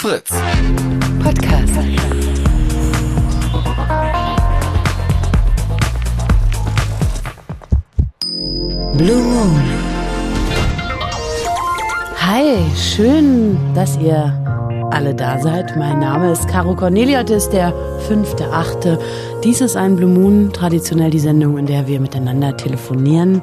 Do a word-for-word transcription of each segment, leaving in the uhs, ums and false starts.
Fritz. Podcast. Blue Moon. Hi, schön, dass ihr alle da seid. Mein Name ist Caro Cornelia, heute ist der fünfte achte Dies ist ein Blue Moon, traditionell die Sendung, in der wir miteinander telefonieren.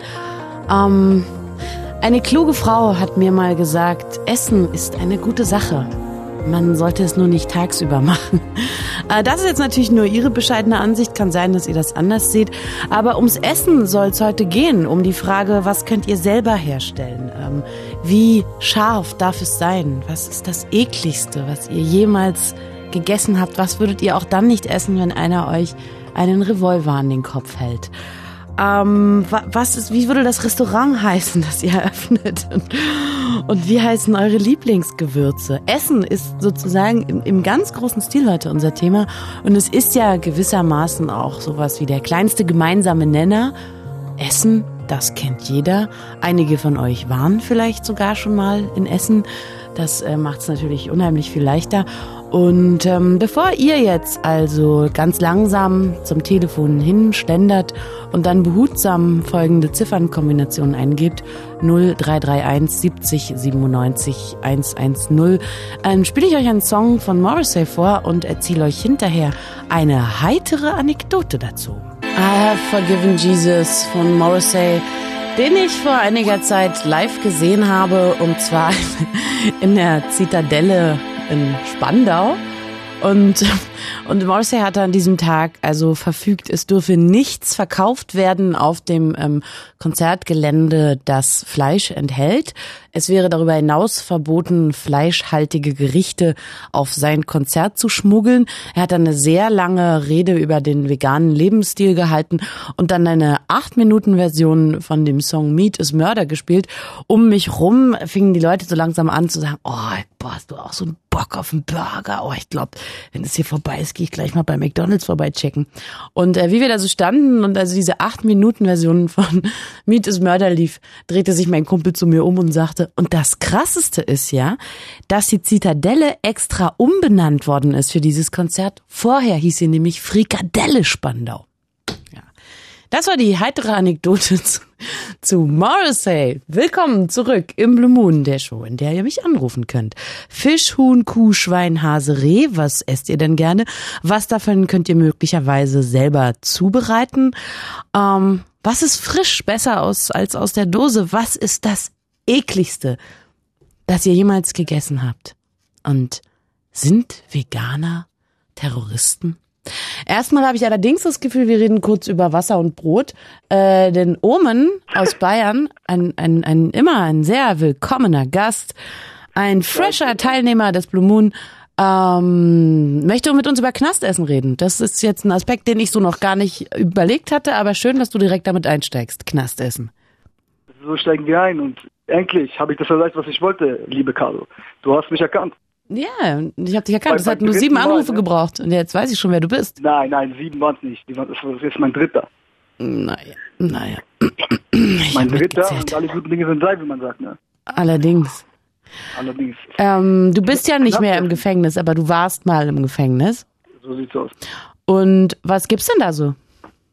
Ähm, eine kluge Frau hat mir mal gesagt, Essen ist eine gute Sache. Man sollte es nur nicht tagsüber machen. Das ist jetzt natürlich nur Ihre bescheidene Ansicht. Kann sein, dass ihr das anders seht. Aber ums Essen soll es heute gehen. Um die Frage, was könnt ihr selber herstellen? Ähm, wie scharf darf es sein? Was ist das Ekligste, was ihr jemals gegessen habt? Was würdet ihr auch dann nicht essen, wenn einer euch einen Revolver an den Kopf hält? Ähm, was ist, wie würde das Restaurant heißen, das ihr eröffnet? Und, und wie heißen eure Lieblingsgewürze? Essen ist sozusagen im, im ganz großen Stil heute unser Thema. Und es ist ja gewissermaßen auch sowas wie der kleinste gemeinsame Nenner. Essen, das kennt jeder. Einige von euch waren vielleicht sogar schon mal in Essen. Das äh, macht es natürlich unheimlich viel leichter. Und ähm, bevor ihr jetzt also ganz langsam zum Telefon hinschlendert und dann behutsam folgende Ziffernkombinationen eingebt, null drei drei eins siebzig siebenundneunzig hundertzehn, ähm, spiele ich euch einen Song von Morrissey vor und erzähle euch hinterher eine heitere Anekdote dazu. I Have Forgiven Jesus von Morrissey, den ich vor einiger Zeit live gesehen habe, und zwar in der Zitadelle in Spandau. Und, und Morrissey hatte an diesem Tag also verfügt, es dürfe nichts verkauft werden auf dem ähm, Konzertgelände, das Fleisch enthält. Es wäre darüber hinaus verboten, fleischhaltige Gerichte auf sein Konzert zu schmuggeln. Er hat eine sehr lange Rede über den veganen Lebensstil gehalten und dann eine acht Minuten Version von dem Song Meat is Murder gespielt. Um mich rum fingen die Leute so langsam an zu sagen, oh, boah, hast du auch so einen Bock auf einen Burger? Oh, ich glaube, wenn es hier vorbei ist, gehe ich gleich mal bei McDonald's vorbeichecken. Und äh, wie wir da so standen und also diese acht Minuten Version von Meat is Murder lief, drehte sich mein Kumpel zu mir um und sagte, und das Krasseste ist ja, dass die Zitadelle extra umbenannt worden ist für dieses Konzert. Vorher hieß sie nämlich Frikadelle Spandau. Ja. Das war die heitere Anekdote zu, zu Morrissey. Willkommen zurück im Blue Moon, der Show, in der ihr mich anrufen könnt. Fisch, Huhn, Kuh, Schwein, Hase, Reh, was esst ihr denn gerne? Was davon könnt ihr möglicherweise selber zubereiten? Ähm, was ist frisch besser aus als aus der Dose? Was ist das Ekligste, das ihr jemals gegessen habt? Und sind Veganer Terroristen? Erstmal habe ich allerdings das Gefühl, wir reden kurz über Wasser und Brot. Äh, denn Omen aus Bayern, ein, ein, ein immer ein sehr willkommener Gast, ein fresher Teilnehmer des Blue Moon, ähm, möchte mit uns über Knastessen reden. Das ist jetzt ein Aspekt, den ich so noch gar nicht überlegt hatte, aber schön, dass du direkt damit einsteigst. Knastessen. So steigen wir ein und endlich habe ich das erreicht, was ich wollte, liebe Carlo. Du hast mich erkannt. Ja, ich habe dich erkannt. Es hat nur sieben Anrufe Mal, ne? gebraucht. Und jetzt weiß ich schon, wer du bist. Nein, nein, sieben waren es nicht. Das ist mein dritter. Naja, naja. Mein dritter und alle guten Dinge sind drei, wie man sagt. Ne? Allerdings. Allerdings. Ähm, du bist ja nicht mehr im Gefängnis, aber du warst mal im Gefängnis. So sieht's aus. Und was gibt's denn da so?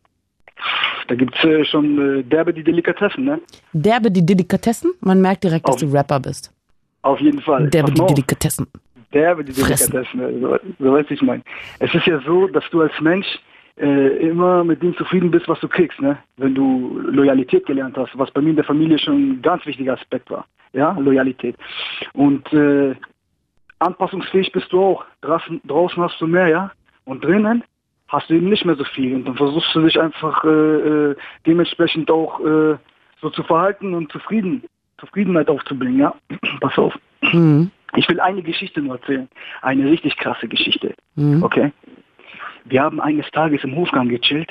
Da gibt's äh, schon äh, derbe die Delikatessen, ne? Derbe die Delikatessen? Man merkt direkt, dass auf, du Rapper bist. Auf jeden Fall. Derbe die Delikatessen. Derbe die Delikatessen, so, so weiß ich mein. Es ist ja so, dass du als Mensch äh, immer mit dem zufrieden bist, was du kriegst, ne? Wenn du Loyalität gelernt hast, was bei mir in der Familie schon ein ganz wichtiger Aspekt war. Ja, Loyalität. Und äh, anpassungsfähig bist du auch. Draußen, draußen hast du mehr, ja? Und drinnen hast du eben nicht mehr so viel. Und dann versuchst du dich einfach äh, äh, dementsprechend auch äh, so zu verhalten und zufrieden, Zufriedenheit aufzubringen, ja? Pass auf. Mhm. Ich will eine Geschichte nur erzählen. Eine richtig krasse Geschichte. Mhm. Okay? Wir haben eines Tages im Hofgang gechillt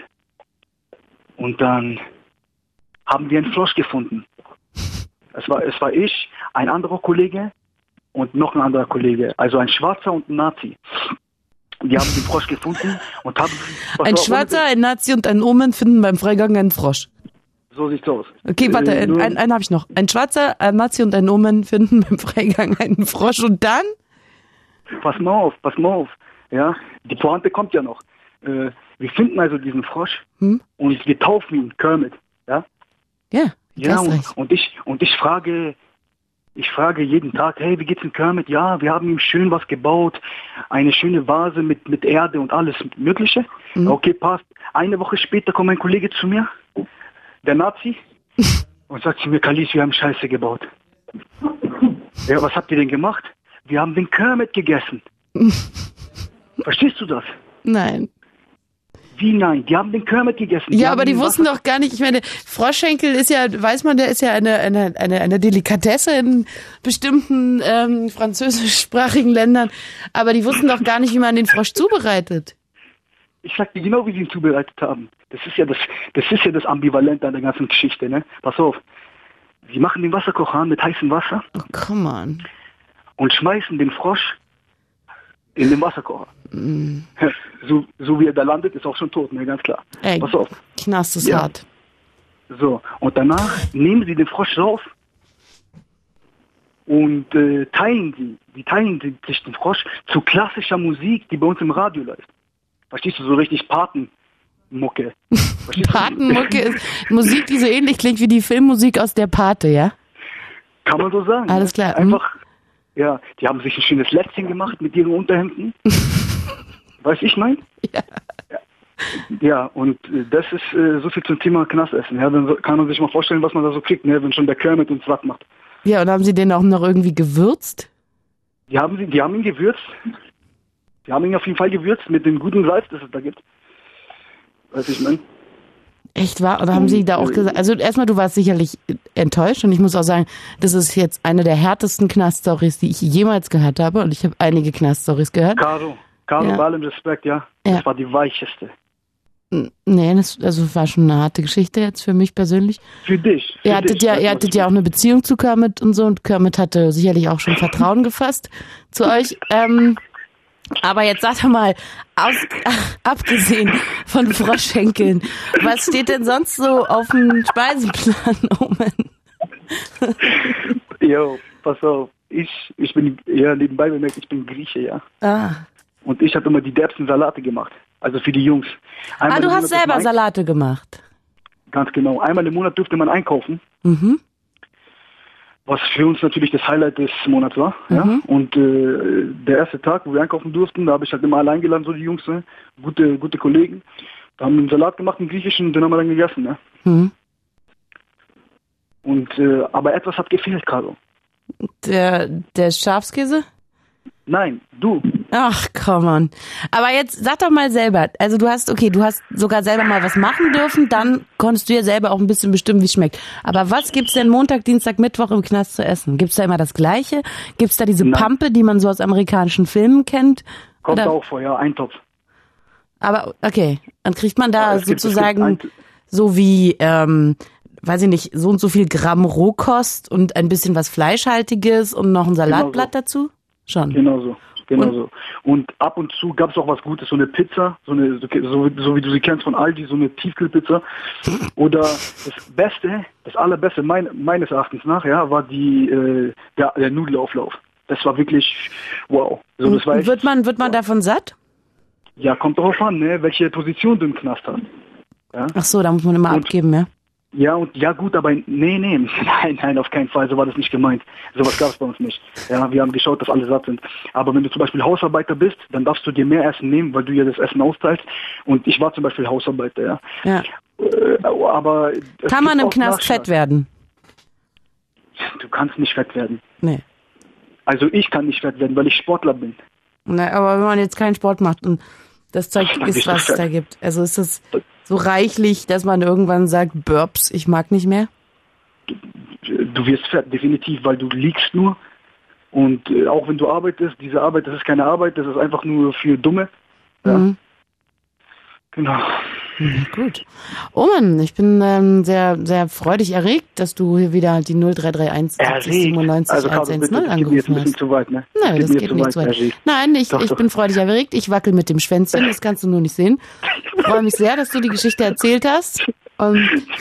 und dann haben wir einen Frosch gefunden. Es war, es war ich, ein anderer Kollege und noch ein anderer Kollege. Also ein Schwarzer und ein Nazi. Wir haben den Frosch gefunden und haben... Ein Schwarzer, ein Nazi und ein Omen finden beim Freigang einen Frosch. So sieht's aus. Okay, warte, äh, einen, einen habe ich noch. Ein Schwarzer, ein Nazi und ein Omen finden beim Freigang einen Frosch und dann? pass mal auf, pass mal auf. Ja, die Pointe kommt ja noch. Äh, wir finden also diesen Frosch hm? und wir taufen ihn, Kermit. Ja, ja, ja und, und ich und ich frage, ich frage jeden Tag, hey, wie geht's dem Kermit? Ja, wir haben ihm schön was gebaut, eine schöne Vase mit mit Erde und alles Mögliche. Hm. Okay, passt. Eine Woche später kommt ein Kollege zu mir, der Nazi, und sagt zu mir, Kalis, wir haben Scheiße gebaut. Ja, was habt ihr denn gemacht? Wir haben den Kermit gegessen. Verstehst du das? Nein. Wie nein? Die haben den Kermit gegessen. Die ja, aber die wussten doch gar nicht, ich meine, Froschschenkel ist ja, weiß man, der ist ja eine eine eine, eine Delikatesse in bestimmten ähm, französischsprachigen Ländern, aber die wussten doch gar nicht, wie man den Frosch zubereitet. Ich sag dir genau, wie sie ihn zubereitet haben. Das ist ja das, das ist ja das Ambivalente an der ganzen Geschichte, ne? Pass auf. Sie machen den Wasserkocher an mit heißem Wasser. Oh, come on. Und schmeißen den Frosch in den Wasserkocher. Mm. So, so wie er da landet, ist auch schon tot, ne, ganz klar. Ey, pass auf. Knast ist ja. hart. So, und danach nehmen sie den Frosch raus und äh, teilen sie, die teilen sie sich den Frosch zu klassischer Musik, die bei uns im Radio läuft. Verstehst du, so richtig Patenmucke. Patenmucke ist Musik, die so ähnlich klingt wie die Filmmusik aus der Pate, ja? Kann man so sagen. Alles klar. Einfach, ja, die haben sich ein schönes Lätzchen gemacht mit ihren Unterhemden. Weißt du, ich mein? Ja. ja. Ja, und äh, das ist äh, so viel zum Thema Knastessen. Ja, dann kann man sich mal vorstellen, was man da so kriegt, ne, wenn schon der Kermit uns satt macht. Ja, und haben sie den auch noch irgendwie gewürzt? Die haben, sie, die haben ihn gewürzt. Die haben ihn auf jeden Fall gewürzt mit dem guten Salz, das es da gibt. Weiß ich, mein. Echt wahr? Oder haben sie da auch gesagt, also erstmal, du warst sicherlich enttäuscht und ich muss auch sagen, das ist jetzt eine der härtesten Knast-Stories, die ich jemals gehört habe und ich habe einige Knast-Stories gehört. Caro, Caro, bei allem Respekt, ja. ja. Das war die weicheste. Nee, das also war schon eine harte Geschichte jetzt für mich persönlich. Für dich? Für ihr hattet, dich, ja, ihr hattet ja auch eine Beziehung zu Kermit und so und Kermit hatte sicherlich auch schon Vertrauen gefasst zu euch. Ähm, aber jetzt sag doch mal, aus, abgesehen von Froschschenkeln, was steht denn sonst so auf dem Speiseplan, Omen? Jo, pass auf, ich, ich bin, ja, nebenbei bemerkt, ich bin Grieche, ja. Ah. Und ich habe immer die derbsten Salate gemacht, also für die Jungs. Einmal ah, du hast selber Salate gemacht? Ganz genau, einmal im Monat dürfte man einkaufen. Mhm. Was für uns natürlich das Highlight des Monats war. Mhm. Ja? Und äh, der erste Tag, wo wir einkaufen durften, da habe ich halt immer allein geladen, so die Jungs, ne? gute gute Kollegen. Da haben wir einen Salat gemacht, einen griechischen, den haben wir dann gegessen. Ne? Mhm. Und äh, aber etwas hat gefehlt, Carlo. Der, der Schafskäse? Nein, du. Ach, come on. Aber jetzt sag doch mal selber, also du hast, okay, du hast sogar selber mal was machen dürfen, dann konntest du ja selber auch ein bisschen bestimmen, wie es schmeckt. Aber was gibt's denn Montag, Dienstag, Mittwoch im Knast zu essen? Gibt's da immer das Gleiche? Gibt's da diese Nein. Pampe, die man so aus amerikanischen Filmen kennt? Kommt Oder? Auch vor, ja, Eintopf. Aber, okay, dann kriegt man da ja, sozusagen so wie, ähm, weiß ich nicht, so und so viel Gramm Rohkost und ein bisschen was Fleischhaltiges und noch ein Salatblatt genau so. dazu? Schon. Genau so. Genau und? so. Und ab und zu gab es auch was Gutes, so eine Pizza, so eine, so, so wie du sie kennst von Aldi, so eine Tiefkühlpizza. Oder das Beste, das Allerbeste mein, meines Erachtens nach, ja, war die äh, der, der Nudelauflauf. Das war wirklich wow. So, das war echt, wird man wird man wow. davon satt? Ja, kommt darauf an, ne, welche Position du im Knast hast. Ja? Ach so, da muss man immer und, abgeben, ja? Ja, und ja gut, aber nee, nee, nein, nein, auf keinen Fall, so war das nicht gemeint. Sowas gab es bei uns nicht. Ja, wir haben geschaut, dass alle satt sind. Aber wenn du zum Beispiel Hausarbeiter bist, dann darfst du dir mehr Essen nehmen, weil du ja das Essen austeilst. Und ich war zum Beispiel Hausarbeiter, ja. Ja. Äh, aber kann man im Knast fett werden? Du kannst nicht fett werden. Nee. Also ich kann nicht fett werden, weil ich Sportler bin. Na, aber wenn man jetzt keinen Sport macht und das Zeug ist, was es da gibt, also ist es so reichlich, dass man irgendwann sagt, Burps, ich mag nicht mehr? Du, du wirst fett, definitiv, weil du liegst nur. Und äh, auch wenn du arbeitest, diese Arbeit, das ist keine Arbeit, das ist einfach nur für Dumme. Ja. Mhm. Genau. Ja, gut. Omen, ich bin ähm, sehr, sehr freudig erregt, dass du hier wieder die null drei drei eins siebenundneunzig also, eins null angerufen hast. Zu weit, ne? Nein, das, das geht, geht nicht zu weit. weit. Nein, ich, doch, ich doch. bin freudig erregt. Ich wackel mit dem Schwänzchen, das kannst du nur nicht sehen. Ich freue mich sehr, dass du die Geschichte erzählt hast. Und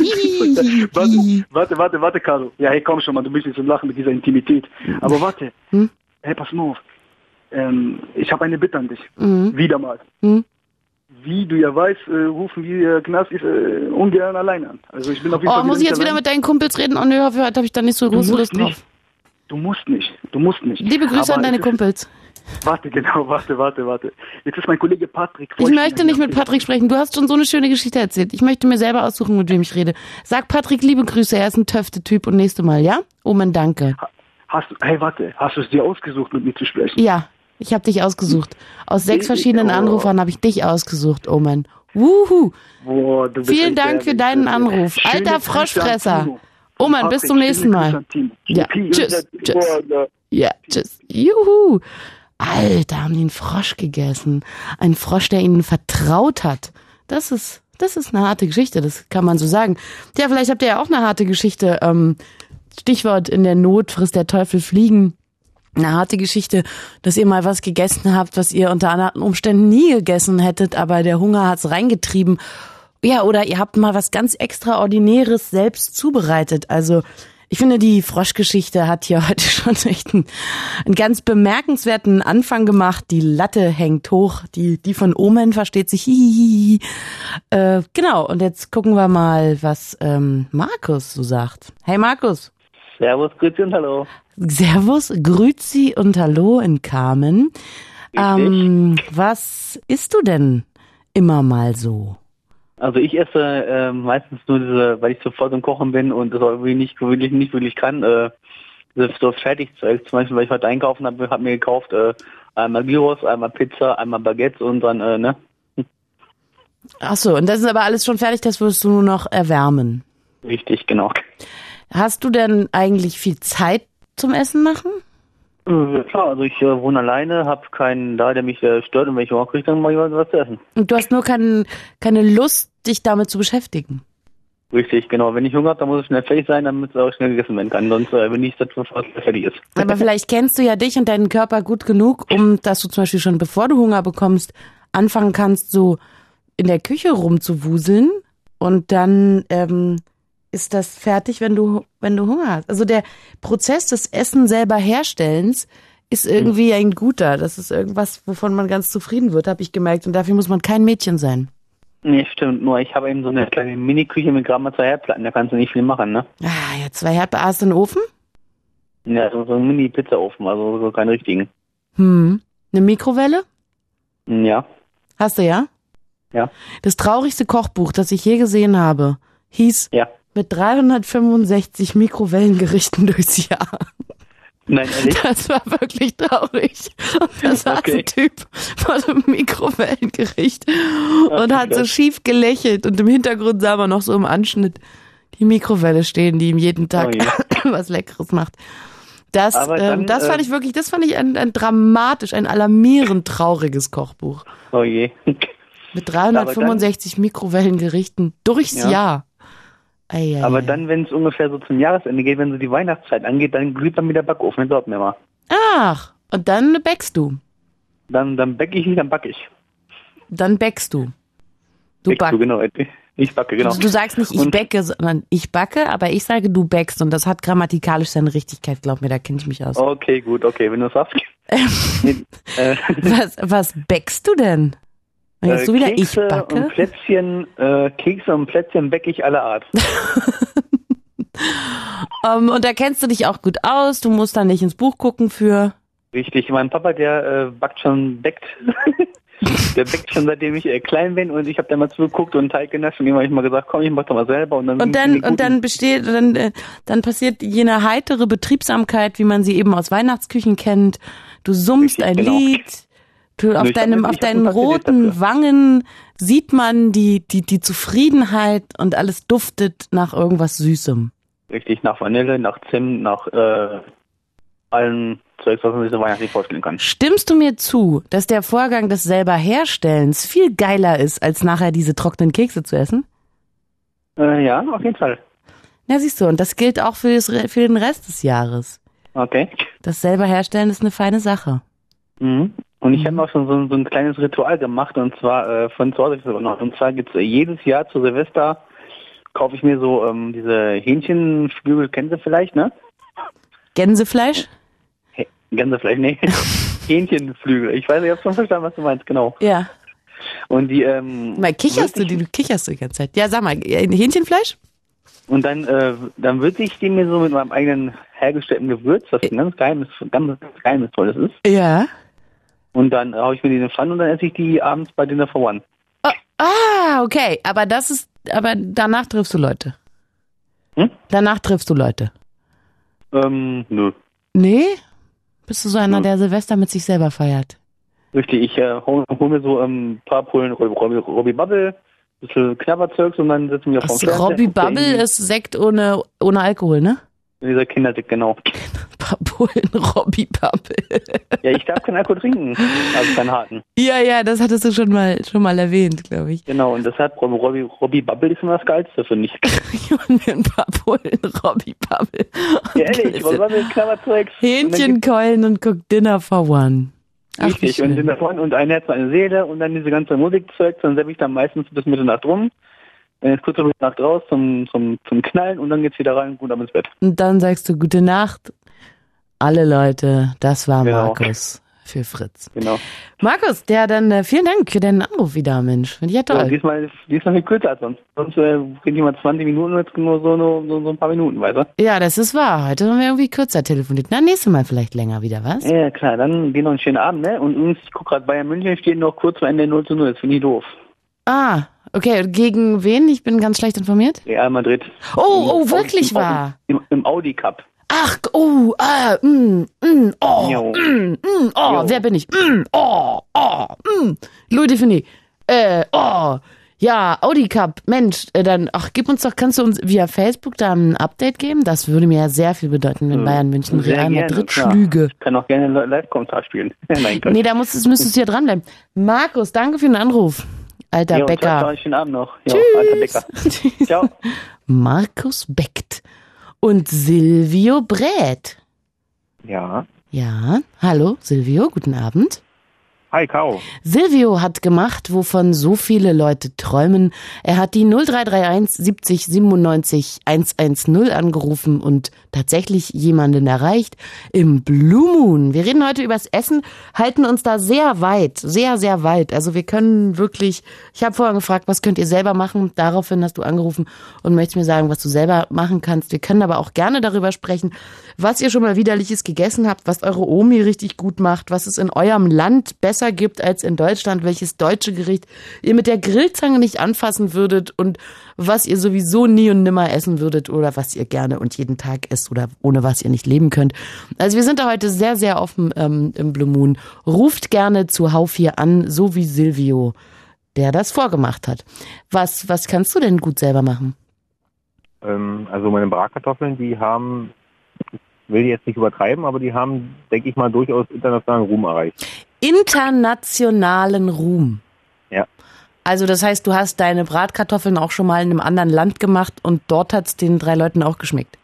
warte, warte, warte, warte, Carlo. Ja, hey, komm schon mal, du bist nicht zum Lachen mit dieser Intimität. Aber warte, hm? hey, pass mal auf. Ähm, ich habe eine Bitte an dich. Mhm. Wieder mal. Mhm. Wie du ja weißt, äh, rufen wir Knastis äh, ungern alleine an. Also ich bin auf jeden Oh, Fall muss ich jetzt allein. wieder mit deinen Kumpels reden? Oh nö, hoffe, da habe ich da nicht so große Lust drauf. Nicht. Du musst nicht. Du musst nicht. Liebe Grüße Aber an deine ist, Kumpels. Warte, genau, warte, warte, warte. Jetzt ist mein Kollege Patrick. Ich möchte nicht mit Patrick sprechen. Du hast schon so eine schöne Geschichte erzählt. Ich möchte mir selber aussuchen, mit wem ich rede. Sag Patrick liebe Grüße, er ist ein Töfte-Typ und nächste Mal, ja? Omen, danke. Hast du, hey, warte, hast du es dir ausgesucht, mit mir zu sprechen? Ja, ich habe dich ausgesucht. Aus sechs verschiedenen oh. Anrufern habe ich dich ausgesucht, Omen. Wuhu. Boah, du bist Vielen ein Dank für Servus. deinen Anruf. Schöne Alter Grüße Froschfresser. an Timo. Omen, Patrick, bis zum nächsten schöne Grüße Mal. an Timo. Ja, Timo, tschüss, Timo, tschüss. Timo. Ja, tschüss. Juhu. Alter, haben die einen Frosch gegessen. Ein Frosch, der ihnen vertraut hat. Das ist, das ist eine harte Geschichte, das kann man so sagen. Ja, vielleicht habt ihr ja auch eine harte Geschichte. Ähm, Stichwort in der Not frisst der Teufel Fliegen. Eine harte Geschichte, dass ihr mal was gegessen habt, was ihr unter anderen Umständen nie gegessen hättet, aber der Hunger hat's reingetrieben. Ja, oder ihr habt mal was ganz Extraordinäres selbst zubereitet. Also ich finde, die Froschgeschichte hat hier heute schon echt einen, einen ganz bemerkenswerten Anfang gemacht. Die Latte hängt hoch, die die von Omen versteht sich. Hihihi. Äh, genau, und jetzt gucken wir mal, was ähm, Markus so sagt. Hey Markus. Servus, Grüezi und Hallo. Servus, Grüezi und Hallo in Kamen. Ähm, was isst du denn immer mal so? Also ich esse äh, meistens nur diese, weil ich sofort im Kochen bin und das auch irgendwie nicht wirklich, nicht wirklich kann, äh, das so Fertigzeug. Zum Beispiel, weil ich heute einkaufen habe, habe mir gekauft äh, einmal Gyros, einmal Pizza, einmal Baguette und dann, äh, ne? Ach so, und das ist aber alles schon fertig, das wirst du nur noch erwärmen. Richtig, genau. Hast du denn eigentlich viel Zeit zum Essen machen? Ja, klar, also ich äh, wohne alleine, habe keinen da, der mich äh, stört und wenn ich Hunger kriege, dann mache ich was zu essen. Und du hast nur kein, keine Lust, dich damit zu beschäftigen? Richtig, genau. Wenn ich Hunger habe, dann muss es schnell fertig sein, damit es auch schnell gegessen werden kann. Sonst äh, bin ich das, bevor es fertig ist. Aber vielleicht kennst du ja dich und deinen Körper gut genug, um dass du zum Beispiel schon bevor du Hunger bekommst, anfangen kannst, so in der Küche rumzuwuseln und dann ähm, ist das fertig, wenn du wenn du Hunger hast. Also der Prozess des Essen selber Herstellens ist irgendwie ein guter. Das ist irgendwas, wovon man ganz zufrieden wird, habe ich gemerkt. Und dafür muss man kein Mädchen sein. Nee, stimmt. Nur ich habe eben so eine kleine Mini-Küche mit gerade mal zwei Herdplatten. Da kannst du nicht viel machen, ne? Ah, ja, zwei Herdplatten. Hast du einen Ofen? Ja, so, so ein Mini-Pizza-Ofen, also so keinen richtigen. Hm. Eine Mikrowelle? Ja. Hast du, ja? Ja. Das traurigste Kochbuch, das ich je gesehen habe, hieß Ja. mit dreihundertfünfundsechzig Mikrowellengerichten durchs Jahr. Nein, ehrlich? Das war wirklich traurig. Und da saß Okay. ein Typ vor dem Mikrowellengericht und Ach, hat so krass. schief gelächelt und im Hintergrund sah man noch so im Anschnitt die Mikrowelle stehen, die ihm jeden Tag Oh je. was Leckeres macht. Das, Aber dann, ähm, das fand äh, ich wirklich, das fand ich ein, ein dramatisch, ein alarmierend trauriges Kochbuch. Oh je. Mit dreihundertfünfundsechzig Mikrowellengerichten durchs Ja. Jahr. Ei, ei, Aber ei. dann, wenn es ungefähr so zum Jahresende geht, wenn so die Weihnachtszeit angeht, dann glüht dann wieder der Backofen, das glaubt mir mal. Ach, und dann bäckst du. Dann, dann backe ich nicht, dann backe ich. Dann bäckst du. Du Backst backst. du, genau. Ich backe, genau. Also du sagst nicht, ich Und- bäcke, sondern ich backe, aber ich sage, du bäckst. Und das hat grammatikalisch seine Richtigkeit, glaub mir, da kenne ich mich aus. Okay, gut, okay, wenn du sagst. Nee, äh, Was, was bäckst du denn? Und jetzt äh, du wieder, Kekse ich backe? und Plätzchen, äh, Kekse und Plätzchen backe ich alle Art. Um, und da kennst du dich auch gut aus, du musst da nicht ins Buch gucken für. Richtig, mein Papa, der äh, backt schon, backt. Der backt schon, seitdem ich äh, klein bin und ich habe da mal zugeguckt und Teig genascht und ihm habe ich mal gesagt, komm, ich mach doch mal selber. Und dann, Und dann, und dann besteht, dann, äh, dann passiert jene heitere Betriebsamkeit, wie man sie eben aus Weihnachtsküchen kennt. Du summst Richtig, ein genau. Lied. Du, auf Ich hab deinem, das- auf ich hab deinen ein Papier roten dafür. Wangen sieht man die, die, die Zufriedenheit und alles duftet nach irgendwas Süßem. Richtig, nach Vanille, nach Zimt, nach äh, allen Zeugs, was man sich so weihnachtlich vorstellen kann. Stimmst du mir zu, dass der Vorgang des selber Herstellens viel geiler ist, als nachher diese trockenen Kekse zu essen? Äh, ja, auf jeden Fall. Ja, siehst du, und das gilt auch für, das, Re- für den Rest des Jahres. Okay. Das selber Herstellen ist eine feine Sache. Mhm. Und ich habe auch schon so, so ein kleines Ritual gemacht und zwar äh, von zu Hause sogar noch. Und zwar gibt's äh, jedes Jahr zu Silvester kaufe ich mir so ähm, diese Hähnchenflügel, kennen Sie vielleicht, ne? Gänsefleisch? Hey, Gänsefleisch, nee. Hähnchenflügel. Ich weiß, ich habe schon verstanden, was du meinst, genau. Ja. Und die, ähm... Mal kicherst du, die, du kicherst du die ganze Zeit. Ja, sag mal, Hähnchenfleisch? Und dann, äh, dann würze ich die mir so mit meinem eigenen hergestellten Gewürz, das ein ganz geheimnis, ganz geheimnisvolles ist. Ja. Und dann haue ich mir die in den Pfanne und dann esse ich die abends bei Dinner for One. Oh, ah, okay. Aber das ist, aber danach triffst du Leute. Hm? Danach triffst du Leute. Ähm, nö. Nee? Bist du so einer, Nö. der Silvester mit sich selber feiert? Richtig, ich äh, hole hol mir so ein ähm, paar Pullen Robbie, Robbie Bubble, ein bisschen Knabberzeugs und dann setzen wir auf Das Robbie Bubble ist Sekt ohne, ohne Alkohol, ne? Dieser Kindersekt, genau. Paar Pullen Robbie Bubble. Ja, ich darf keinen Alkohol trinken, also keinen harten. Ja, ja, das hattest du schon mal schon mal erwähnt, glaube ich. Genau, und deshalb Robbie, Robbie Bubble ist immer das Geilste, finde ich. Ich hol mir ein paar Pullen Robbie Bubble. Ja, ehrlich, Robbie Bubble, Knabberzeugs. Hähnchenkeulen und guck Dinner for One. Ach, richtig, und Dinner for One und ein Herz, eine Seele und dann diese ganze Musikzeug, dann seppe ich dann meistens bis Mitternacht rum. Dann ist kurz um Mitternacht raus zum, zum, zum Knallen und dann geht's wieder rein, gut ab ins Bett. Und dann sagst du Gute Nacht. Alle Leute, das war genau. Markus für Fritz. Genau. Markus, der dann äh, vielen Dank für deinen Anruf wieder, Mensch. Finde ich ja toll. Ja, diesmal, diesmal viel kürzer als sonst. Sonst äh, reden die mal zwanzig Minuten, jetzt nur so, nur, so, so ein paar Minuten, weißt du? Ja, das ist wahr. Heute haben wir irgendwie kürzer telefoniert. Na, nächstes Mal vielleicht länger wieder, was? Ja, klar, dann dir noch einen schönen Abend, ne? Und übrigens, ich gucke gerade, Bayern München steht noch kurz vor Ende null zu null, das finde ich doof. Ah, okay. Gegen wen? Ich bin ganz schlecht informiert. Real Madrid. Oh, oh, Im, wirklich im, wahr? Im, im Audi Cup. Ach, oh, ah, mm, mm, oh, Jo. mm, mm, oh, Jo. wer bin ich? Mm, oh, oh, mm, Louis Defini. Äh, oh, ja, Audi Cup. Mensch, äh, dann, ach, gib uns doch, kannst du uns via Facebook da ein Update geben? Das würde mir ja sehr viel bedeuten, wenn Bayern München Sehr Real gerne, Madrid klar. schlüge. Ich kann auch gerne Live-Kommentar spielen. Nein, Gott. Nee, da musstest, müsstest du ja dranbleiben. Markus, danke für den Anruf. Alter Jo, Bäcker. ciao, schönen Abend noch. Jo, Tschüss. alter Bäcker. Ciao. Markus Beckt und Silvio Brät. Ja. Ja, hallo Silvio, guten Abend. Hi, Caro. Silvio hat gemacht, wovon so viele Leute träumen. Er hat die null drei drei eins siebzig siebenundneunzig hundertzehn angerufen und tatsächlich jemanden erreicht im Blue Moon. Wir reden heute übers Essen, halten uns da sehr weit, sehr, sehr weit. Also wir können wirklich, ich habe vorher gefragt, was könnt ihr selber machen? Daraufhin hast du angerufen und möchtest mir sagen, was du selber machen kannst. Wir können aber auch gerne darüber sprechen, was ihr schon mal Widerliches gegessen habt, was eure Omi richtig gut macht, was es in eurem Land besser gibt als in Deutschland, welches deutsche Gericht ihr mit der Grillzange nicht anfassen würdet und was ihr sowieso nie und nimmer essen würdet oder was ihr gerne und jeden Tag esst oder ohne was ihr nicht leben könnt. Also wir sind da heute sehr, sehr offen ähm, im Blue Moon. Ruft gerne zu Hau vier an, so wie Silvio, der das vorgemacht hat. Was, was kannst du denn gut selber machen? Ähm, also meine Bratkartoffeln, die haben, ich will jetzt nicht übertreiben, aber die haben, denke ich mal, durchaus internationalen Ruhm erreicht. Internationalen Ruhm. Ja. Also das heißt, du hast deine Bratkartoffeln auch schon mal in einem anderen Land gemacht und dort hat es den drei Leuten auch geschmeckt?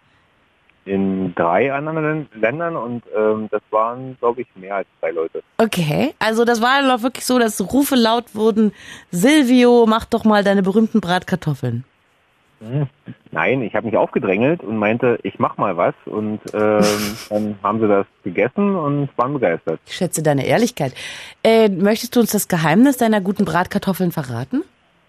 In drei anderen Ländern und ähm, das waren, glaube ich, mehr als drei Leute. Okay, also das war dann auch wirklich so, dass Rufe laut wurden, Silvio, mach doch mal deine berühmten Bratkartoffeln. Hm. Nein, ich habe mich aufgedrängelt und meinte, ich mach mal was und ähm, dann haben sie das gegessen und waren begeistert. Ich schätze deine Ehrlichkeit. Äh, möchtest du uns das Geheimnis deiner guten Bratkartoffeln verraten?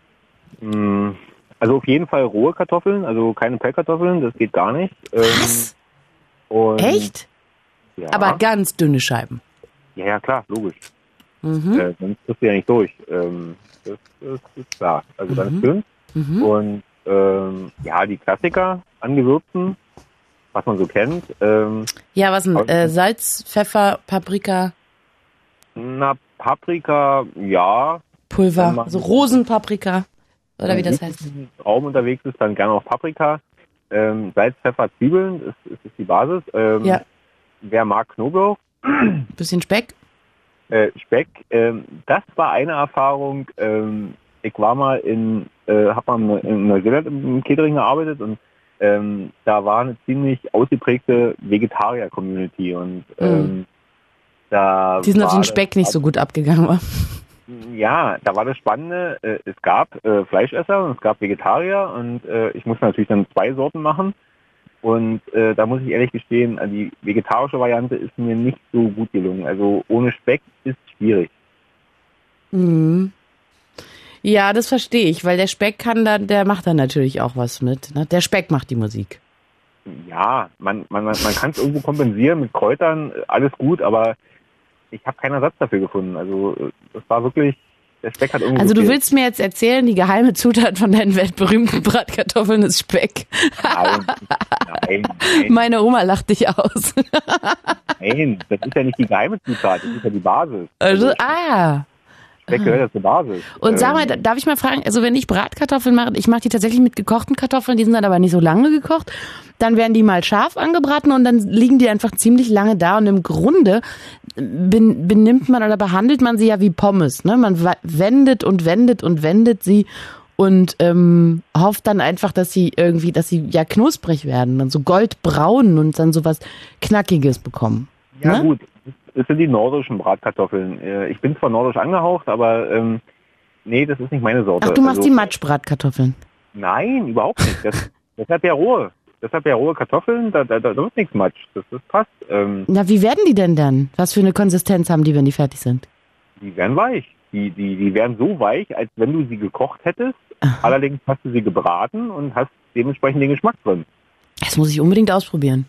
Hm. Also auf jeden Fall rohe Kartoffeln, also keine Pellkartoffeln, das geht gar nicht. Was? Ähm, und Echt? Ja. Aber ganz dünne Scheiben. Ja, ja, klar, logisch. Mhm. Äh, sonst kriegst du ja nicht durch. Ähm, das, das ist klar. Also Mhm. ganz dünn. Mhm. Und ähm, ja, die Klassiker an Gewürzen, was man so kennt. Ähm, Ja, was denn? Äh, Salz, Pfeffer, Paprika, na, Paprika, ja. Pulver, Dann machen- so Rosenpaprika oder wie das heißt. Wenn man Raum unterwegs ist, dann gerne auch Paprika. Ähm, Salz, Pfeffer, Zwiebeln, das, das ist die Basis. Ähm, Ja. Wer mag Knoblauch? Bisschen Speck. Äh, Speck, ähm, das war eine Erfahrung. Ähm, ich war mal in, äh, hab mal in Neuseeland im Catering gearbeitet und ähm, da war eine ziemlich ausgeprägte Vegetarier-Community und ähm, da Die sind auf war den das- Speck nicht so gut abgegangen. Wa? Ja, da war das Spannende, äh, es gab äh, Fleischesser und es gab Vegetarier und äh, ich musste natürlich dann zwei Sorten machen Und äh, da muss ich ehrlich gestehen, die vegetarische Variante ist mir nicht so gut gelungen. Also ohne Speck ist schwierig. Mhm. Ja, das verstehe ich, weil der Speck kann da, der macht da natürlich auch was mit. Ne? Der Speck macht die Musik. Ja, man, man, man kann es irgendwo kompensieren mit Kräutern, alles gut, aber ich habe keinen Ersatz dafür gefunden. Also das war wirklich... Der Speck hat irgendwie also du gefehlt. willst mir jetzt erzählen, die geheime Zutat von deinen weltberühmten Bratkartoffeln ist Speck. Nein, nein, nein. Meine Oma lacht dich aus. Nein, das ist ja nicht die geheime Zutat, das ist ja die Basis. Also, also, ah. Speck gehört ja zur Basis. Und sag mal, darf ich mal fragen, also wenn ich Bratkartoffeln mache, ich mache die tatsächlich mit gekochten Kartoffeln, die sind dann aber nicht so lange gekocht, dann werden die mal scharf angebraten und dann liegen die einfach ziemlich lange da und im Grunde ben, benimmt man oder behandelt man sie ja wie Pommes, ne? Man wendet und wendet und wendet sie und ähm, hofft dann einfach, dass sie irgendwie, dass sie ja knusprig werden und so goldbraun und dann so was Knackiges bekommen. Ja, ne? Gut. Das sind die nordischen Bratkartoffeln. Ich bin zwar nordisch angehaucht, aber ähm, nee, das ist nicht meine Sorte. Ach, du machst also, die Matschbratkartoffeln? Nein, überhaupt nicht. Das, das hat ja rohe. Das hat ja rohe Kartoffeln, da, da, da wird nichts Matsch. Das, das passt. Ähm, Na, wie werden die denn dann? Was für eine Konsistenz haben die, wenn die fertig sind? Die werden weich. Die, die, die werden so weich, als wenn du sie gekocht hättest. Aha. Allerdings hast du sie gebraten und hast dementsprechend den Geschmack drin. Das muss ich unbedingt ausprobieren.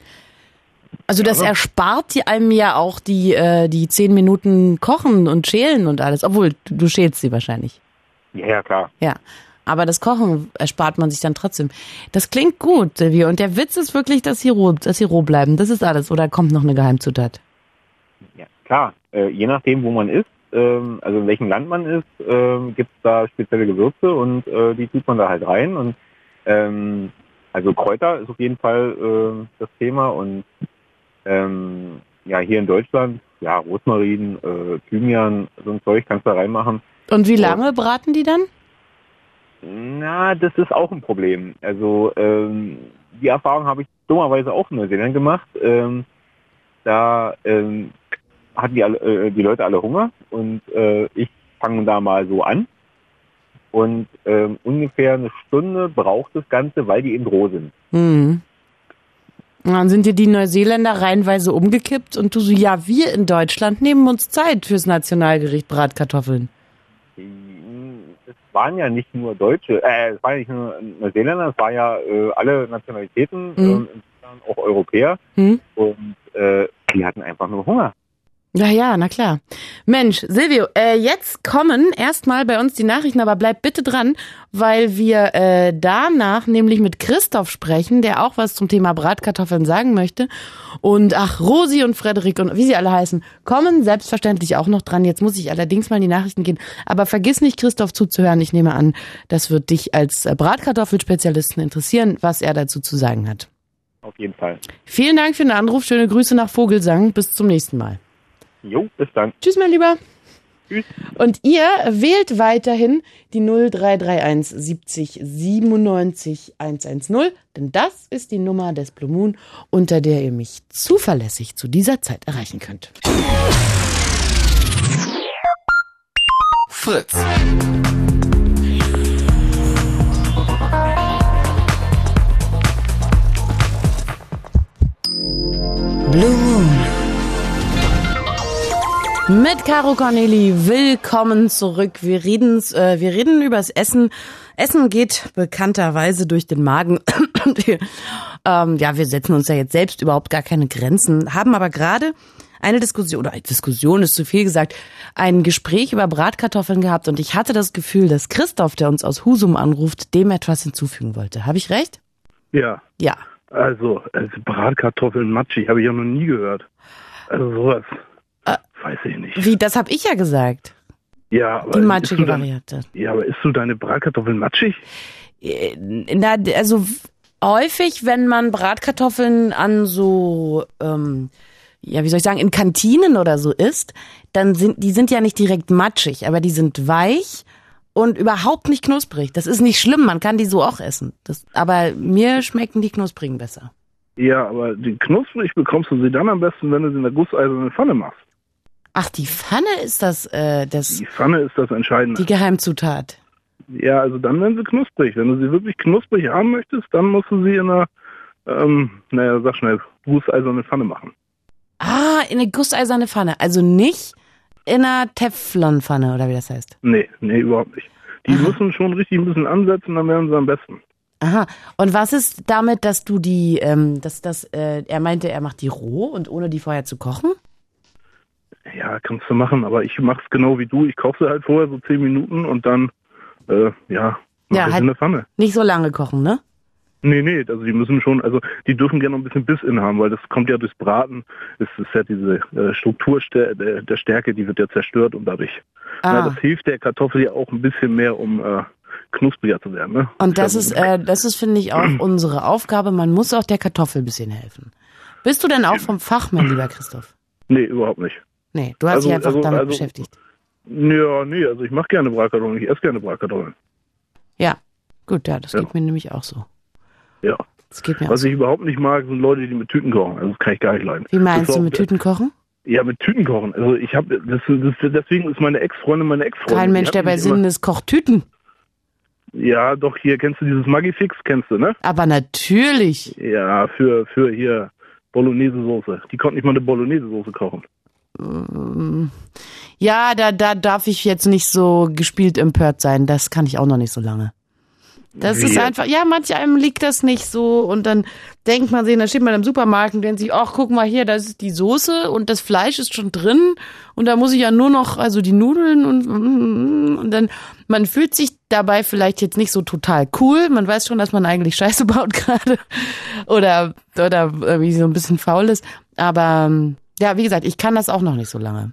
Also das Ja. erspart einem ja auch die, äh, die zehn Minuten Kochen und Schälen und alles. Obwohl, du, du schälst sie wahrscheinlich. Ja, ja, klar. Ja. Aber das Kochen erspart man sich dann trotzdem. Das klingt gut, Silvio. Und der Witz ist wirklich, dass sie roh, dass sie roh bleiben. Das ist alles. Oder kommt noch eine Geheimzutat? Ja, klar. Äh, je nachdem, wo man ist, ähm, also in welchem Land man ist, ähm, gibt es da spezielle Gewürze und äh, die tut man da halt rein. Und ähm, also Kräuter ist auf jeden Fall äh, das Thema. Und ähm, ja, hier in Deutschland, ja, Rosmarin, äh, Thymian, so ein Zeug kannst du da reinmachen. Und wie lange braten die dann? Na, das ist auch ein Problem. Also ähm, die Erfahrung habe ich dummerweise auch in Neuseeland gemacht. Ähm, da ähm, hatten die, alle, äh, die Leute alle Hunger und äh, ich fange da mal so an. Und ähm, ungefähr eine Stunde braucht das Ganze, weil die eben roh sind. Hm. Und dann sind dir die Neuseeländer reihenweise umgekippt und du so, ja, wir in Deutschland nehmen uns Zeit fürs Nationalgericht Bratkartoffeln. Es waren ja nicht nur Deutsche, äh, es waren ja nicht nur Neuseeländer, es waren ja äh, alle Nationalitäten, Mhm. äh, auch Europäer. Hm? Und äh, die hatten einfach nur Hunger. Ja, ja, na klar. Mensch, Silvio, äh, jetzt kommen erstmal bei uns die Nachrichten, aber bleib bitte dran, weil wir äh, danach nämlich mit Christoph sprechen, der auch was zum Thema Bratkartoffeln sagen möchte. Und ach, Rosi und Frederik und wie sie alle heißen, kommen selbstverständlich auch noch dran. Jetzt muss ich allerdings mal in die Nachrichten gehen. Aber vergiss nicht, Christoph zuzuhören. Ich nehme an, das wird dich als äh, Bratkartoffelspezialisten interessieren, was er dazu zu sagen hat. Auf jeden Fall. Vielen Dank für den Anruf. Schöne Grüße nach Vogelsang. Bis zum nächsten Mal. Jo, bis dann. Tschüss, mein Lieber. Tschüss. Und ihr wählt weiterhin die null drei drei eins siebzig siebenundneunzig hundertzehn, denn das ist die Nummer des Blue Moon, unter der ihr mich zuverlässig zu dieser Zeit erreichen könnt. Fritz. Blue Moon. Mit Caro Corneli, willkommen zurück. Wir reden's, äh, wir reden übers Essen. Essen geht bekannterweise durch den Magen. wir, ähm, ja, wir setzen uns ja jetzt selbst überhaupt gar keine Grenzen, haben aber gerade eine Diskussion, oder eine Diskussion ist zu viel gesagt, ein Gespräch über Bratkartoffeln gehabt und ich hatte das Gefühl, dass Christoph, der uns aus Husum anruft, dem etwas hinzufügen wollte. Habe ich recht? Ja, Ja. also, also Bratkartoffeln matschig habe ich ja noch nie gehört. Also sowas, Äh, weiß ich nicht. Wie, das habe ich ja gesagt. Ja, aber Die isst matschige du dann- Variante. Ja, aber isst du deine Bratkartoffeln matschig? Äh, Na, also w- häufig, wenn man Bratkartoffeln an so, ähm, ja, wie soll ich sagen, in Kantinen oder so isst, dann sind, die sind ja nicht direkt matschig, aber die sind weich und überhaupt nicht knusprig. Das ist nicht schlimm, man kann die so auch essen. Das, aber mir schmecken die knusprigen besser. Ja, aber die knusprig bekommst du sie dann am besten, wenn du sie in der gusseisernen Pfanne machst. Ach, die Pfanne ist das, äh, das, Die Pfanne ist das Entscheidende. die Geheimzutat. Ja, also dann werden sie knusprig. Wenn du sie wirklich knusprig haben möchtest, dann musst du sie in einer Ähm, naja, sag schnell, gusseiserne Pfanne machen. Ah, in eine gusseiserne Pfanne. Also nicht in einer Teflonpfanne, oder wie das heißt? Nee, nee, überhaupt nicht. Die Aha. müssen schon richtig ein bisschen ansetzen, dann werden sie am besten. Aha. Und was ist damit, dass du die, ähm, dass das, äh, er meinte, er macht die roh und ohne die vorher zu kochen? Ja, kannst du machen, aber ich mach's genau wie du. Ich koche sie halt vorher so zehn Minuten und dann, äh, ja, mach Ja, ich halt in der Pfanne. Nicht so lange kochen, ne? Nee, nee, also die müssen schon, also die dürfen gerne noch ein bisschen Biss in haben, weil das kommt ja durchs Braten. Es ist ja diese äh, Struktur der, der Stärke, die wird ja zerstört und dadurch, Ah. na, das hilft der Kartoffel ja auch ein bisschen mehr, um äh, knuspriger zu werden. Ne? Und das ja ist, so- äh, das ist, finde ich, auch unsere Aufgabe. Man muss auch der Kartoffel ein bisschen helfen. Bist du denn auch vom Fach, mein lieber Christoph? Nee, überhaupt nicht. Nee, du hast Also- dich einfach also- damit also- beschäftigt. Ja, nee, also ich mache gerne Bratkartoffeln, ich esse gerne Bratkartoffeln. Ja, gut, ja, das Ja. geht mir nämlich auch so. Ja. Das geht mir auch Was so. ich überhaupt nicht mag, sind Leute, die mit Tüten kochen. Also das kann ich gar nicht leiden. Wie meinst Das du war mit auch- Tüten kochen? Ja, mit Tüten kochen. Also ich habe, das, das, deswegen ist meine Ex-Freundin meine Ex-Freundin. Kein Die Mensch, hat der bei mich Sinnen immer- ist, kocht Tüten. Ja, doch, hier kennst du dieses Maggi-Fix, kennst du, ne? Aber natürlich. Ja, für, für hier Bolognese-Soße. Die konnte nicht mal eine Bolognese-Soße kochen. Ja, da, da darf ich jetzt nicht so gespielt empört sein. Das kann ich auch noch nicht so lange. Das Wie ist jetzt? einfach, ja, manch einem liegt das nicht so und dann denkt man sich, dann steht man im Supermarkt und denkt sich, ach, guck mal hier, das ist die Soße und das Fleisch ist schon drin und da muss ich ja nur noch, also die Nudeln und, und dann, man fühlt sich dabei vielleicht jetzt nicht so total cool, man weiß schon, dass man eigentlich Scheiße baut gerade oder, oder irgendwie so ein bisschen faul ist, aber ja, wie gesagt, ich kann das auch noch nicht so lange.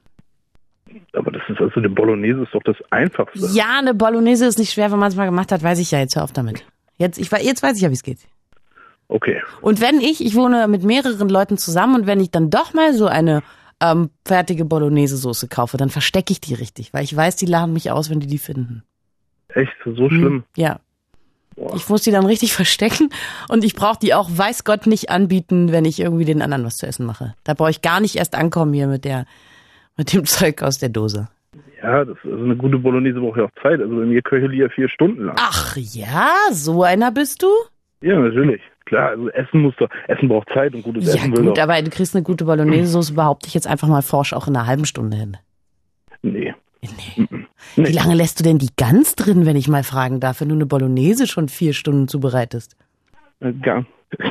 Aber das ist also, eine Bolognese ist doch das Einfachste. Ja, eine Bolognese ist nicht schwer, wenn man es mal gemacht hat, weiß ich ja, jetzt hör auf damit. Jetzt, ich, wei- jetzt weiß ich ja, wie es geht. Okay. Und wenn ich, ich wohne mit mehreren Leuten zusammen und wenn ich dann doch mal so eine ähm, fertige Bolognese-Soße kaufe, dann verstecke ich die richtig, weil ich weiß, die lachen mich aus, wenn die die finden. Echt? So schlimm? Ja. Boah. Ich muss die dann richtig verstecken und ich brauche die auch, weiß Gott, nicht anbieten, wenn ich irgendwie den anderen was zu essen mache. Da brauche ich gar nicht erst ankommen hier mit der, mit dem Zeug aus der Dose. Ja, das ist also eine gute Bolognese braucht ja auch Zeit. Also bei mir köchel ich ja vier Stunden lang. Ach ja, so einer bist du? Ja, natürlich. Klar, also Essen muss doch, Essen braucht Zeit und gutes Ja Essen will gut, doch. aber du kriegst eine gute Bolognese-Soße, behaupte ich jetzt einfach mal forsch, auch in einer halben Stunde hin. Nee. Nee. Nee. Wie lange lässt du denn die Gans drin, wenn ich mal fragen darf, wenn du eine Bolognese schon vier Stunden zubereitest? Äh, Ganz,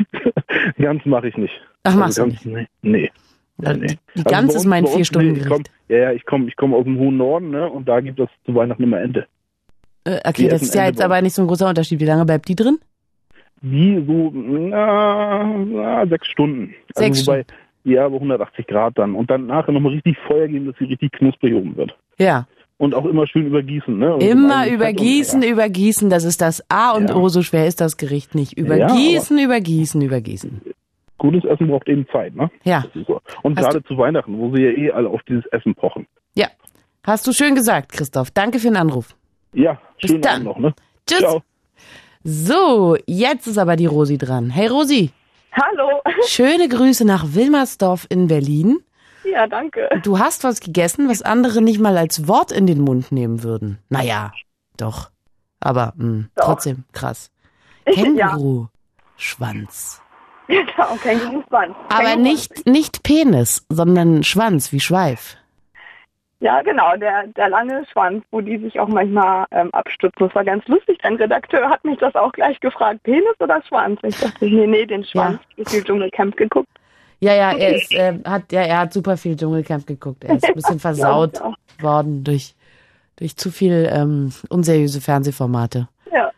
ganz mache ich nicht. Ach, machst du ganz, Nee. nee. Ja, nee. die- die Also Gans bei ist uns- mein bei uns- Vier-Stunden-Gericht. nee, ich komm- Ja, ja, ich komme ich komm aus dem hohen Norden, ne? Und da gibt es zu Weihnachten immer Ente. Äh, okay, Die das essen ist ja Ente jetzt bei uns. aber nicht so ein großer Unterschied. Wie lange bleibt die drin? Die so, na, na sechs Stunden. Sechs also wobei, ja, aber hundertachtzig Grad dann. Und dann nachher nochmal richtig Feuer geben, dass sie richtig knusprig oben wird. Ja. Und auch immer schön übergießen, ne? Und Immer so übergießen, Fett und- übergießen. Das ist das A und Ja. O. So schwer ist das Gericht nicht. Übergießen, übergießen, übergießen. Gutes Essen braucht eben Zeit, ne? Ja. Das ist so. Und Hast gerade zu Weihnachten, wo sie ja eh alle auf dieses Essen pochen. Ja. Hast du schön gesagt, Christoph. Danke für den Anruf. Ja, Bis schönen dann. Abend noch, ne? Tschüss. Ciao. So, jetzt ist aber die Rosi dran. Hey Rosi, Hallo. schöne Grüße nach Wilmersdorf in Berlin. Ja, danke. Du hast was gegessen, was andere nicht mal als Wort in den Mund nehmen würden. Naja, doch. Aber mh, Doch. trotzdem krass. Ja. Känguru. Schwanz. Genau, Känguru-Schwanz. Aber Känguru- nicht, nicht Penis, sondern Schwanz wie Schweif. Ja, genau, der, der lange Schwanz, wo die sich auch manchmal ähm, abstützen. Das war ganz lustig. Dein Redakteur hat mich das auch gleich gefragt. Penis oder Schwanz? Ich dachte, nee, nee, den Schwanz. Ich habe viel Dschungelcamp geguckt. Ja, ja, er ist, äh, hat, ja, er hat super viel Dschungelcamp geguckt. Er ist ein bisschen versaut Ja, worden durch, durch zu viel ähm, unseriöse Fernsehformate. Ja.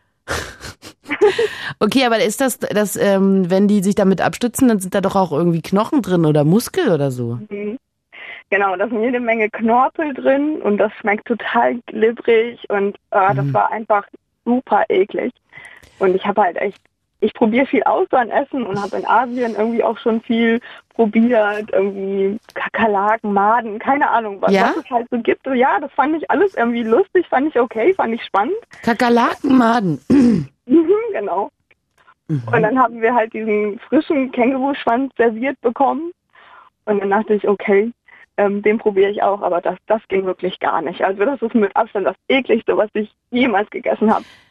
Okay, aber ist das, das ähm, wenn die sich damit abstützen, dann sind da doch auch irgendwie Knochen drin oder Muskel oder so? Mhm. Genau, da sind jede Menge Knorpel drin und das schmeckt total glibberig und äh, das Mhm. war einfach super eklig. Und ich habe halt echt, ich probiere viel aus an Essen und habe in Asien irgendwie auch schon viel probiert, irgendwie Kakerlaken, Maden, keine Ahnung, was, Ja? was es halt so gibt. Und ja, das fand ich alles irgendwie lustig, fand ich okay, fand ich spannend. Kakerlakenmaden. Mhm, genau. Mhm. Und dann haben wir halt diesen frischen Känguruschwanz serviert bekommen. Und dann dachte ich, okay, ähm, den probiere ich auch, aber das, das ging wirklich gar nicht. Also das ist mit Abstand das ekligste, was ich jemals gegessen habe.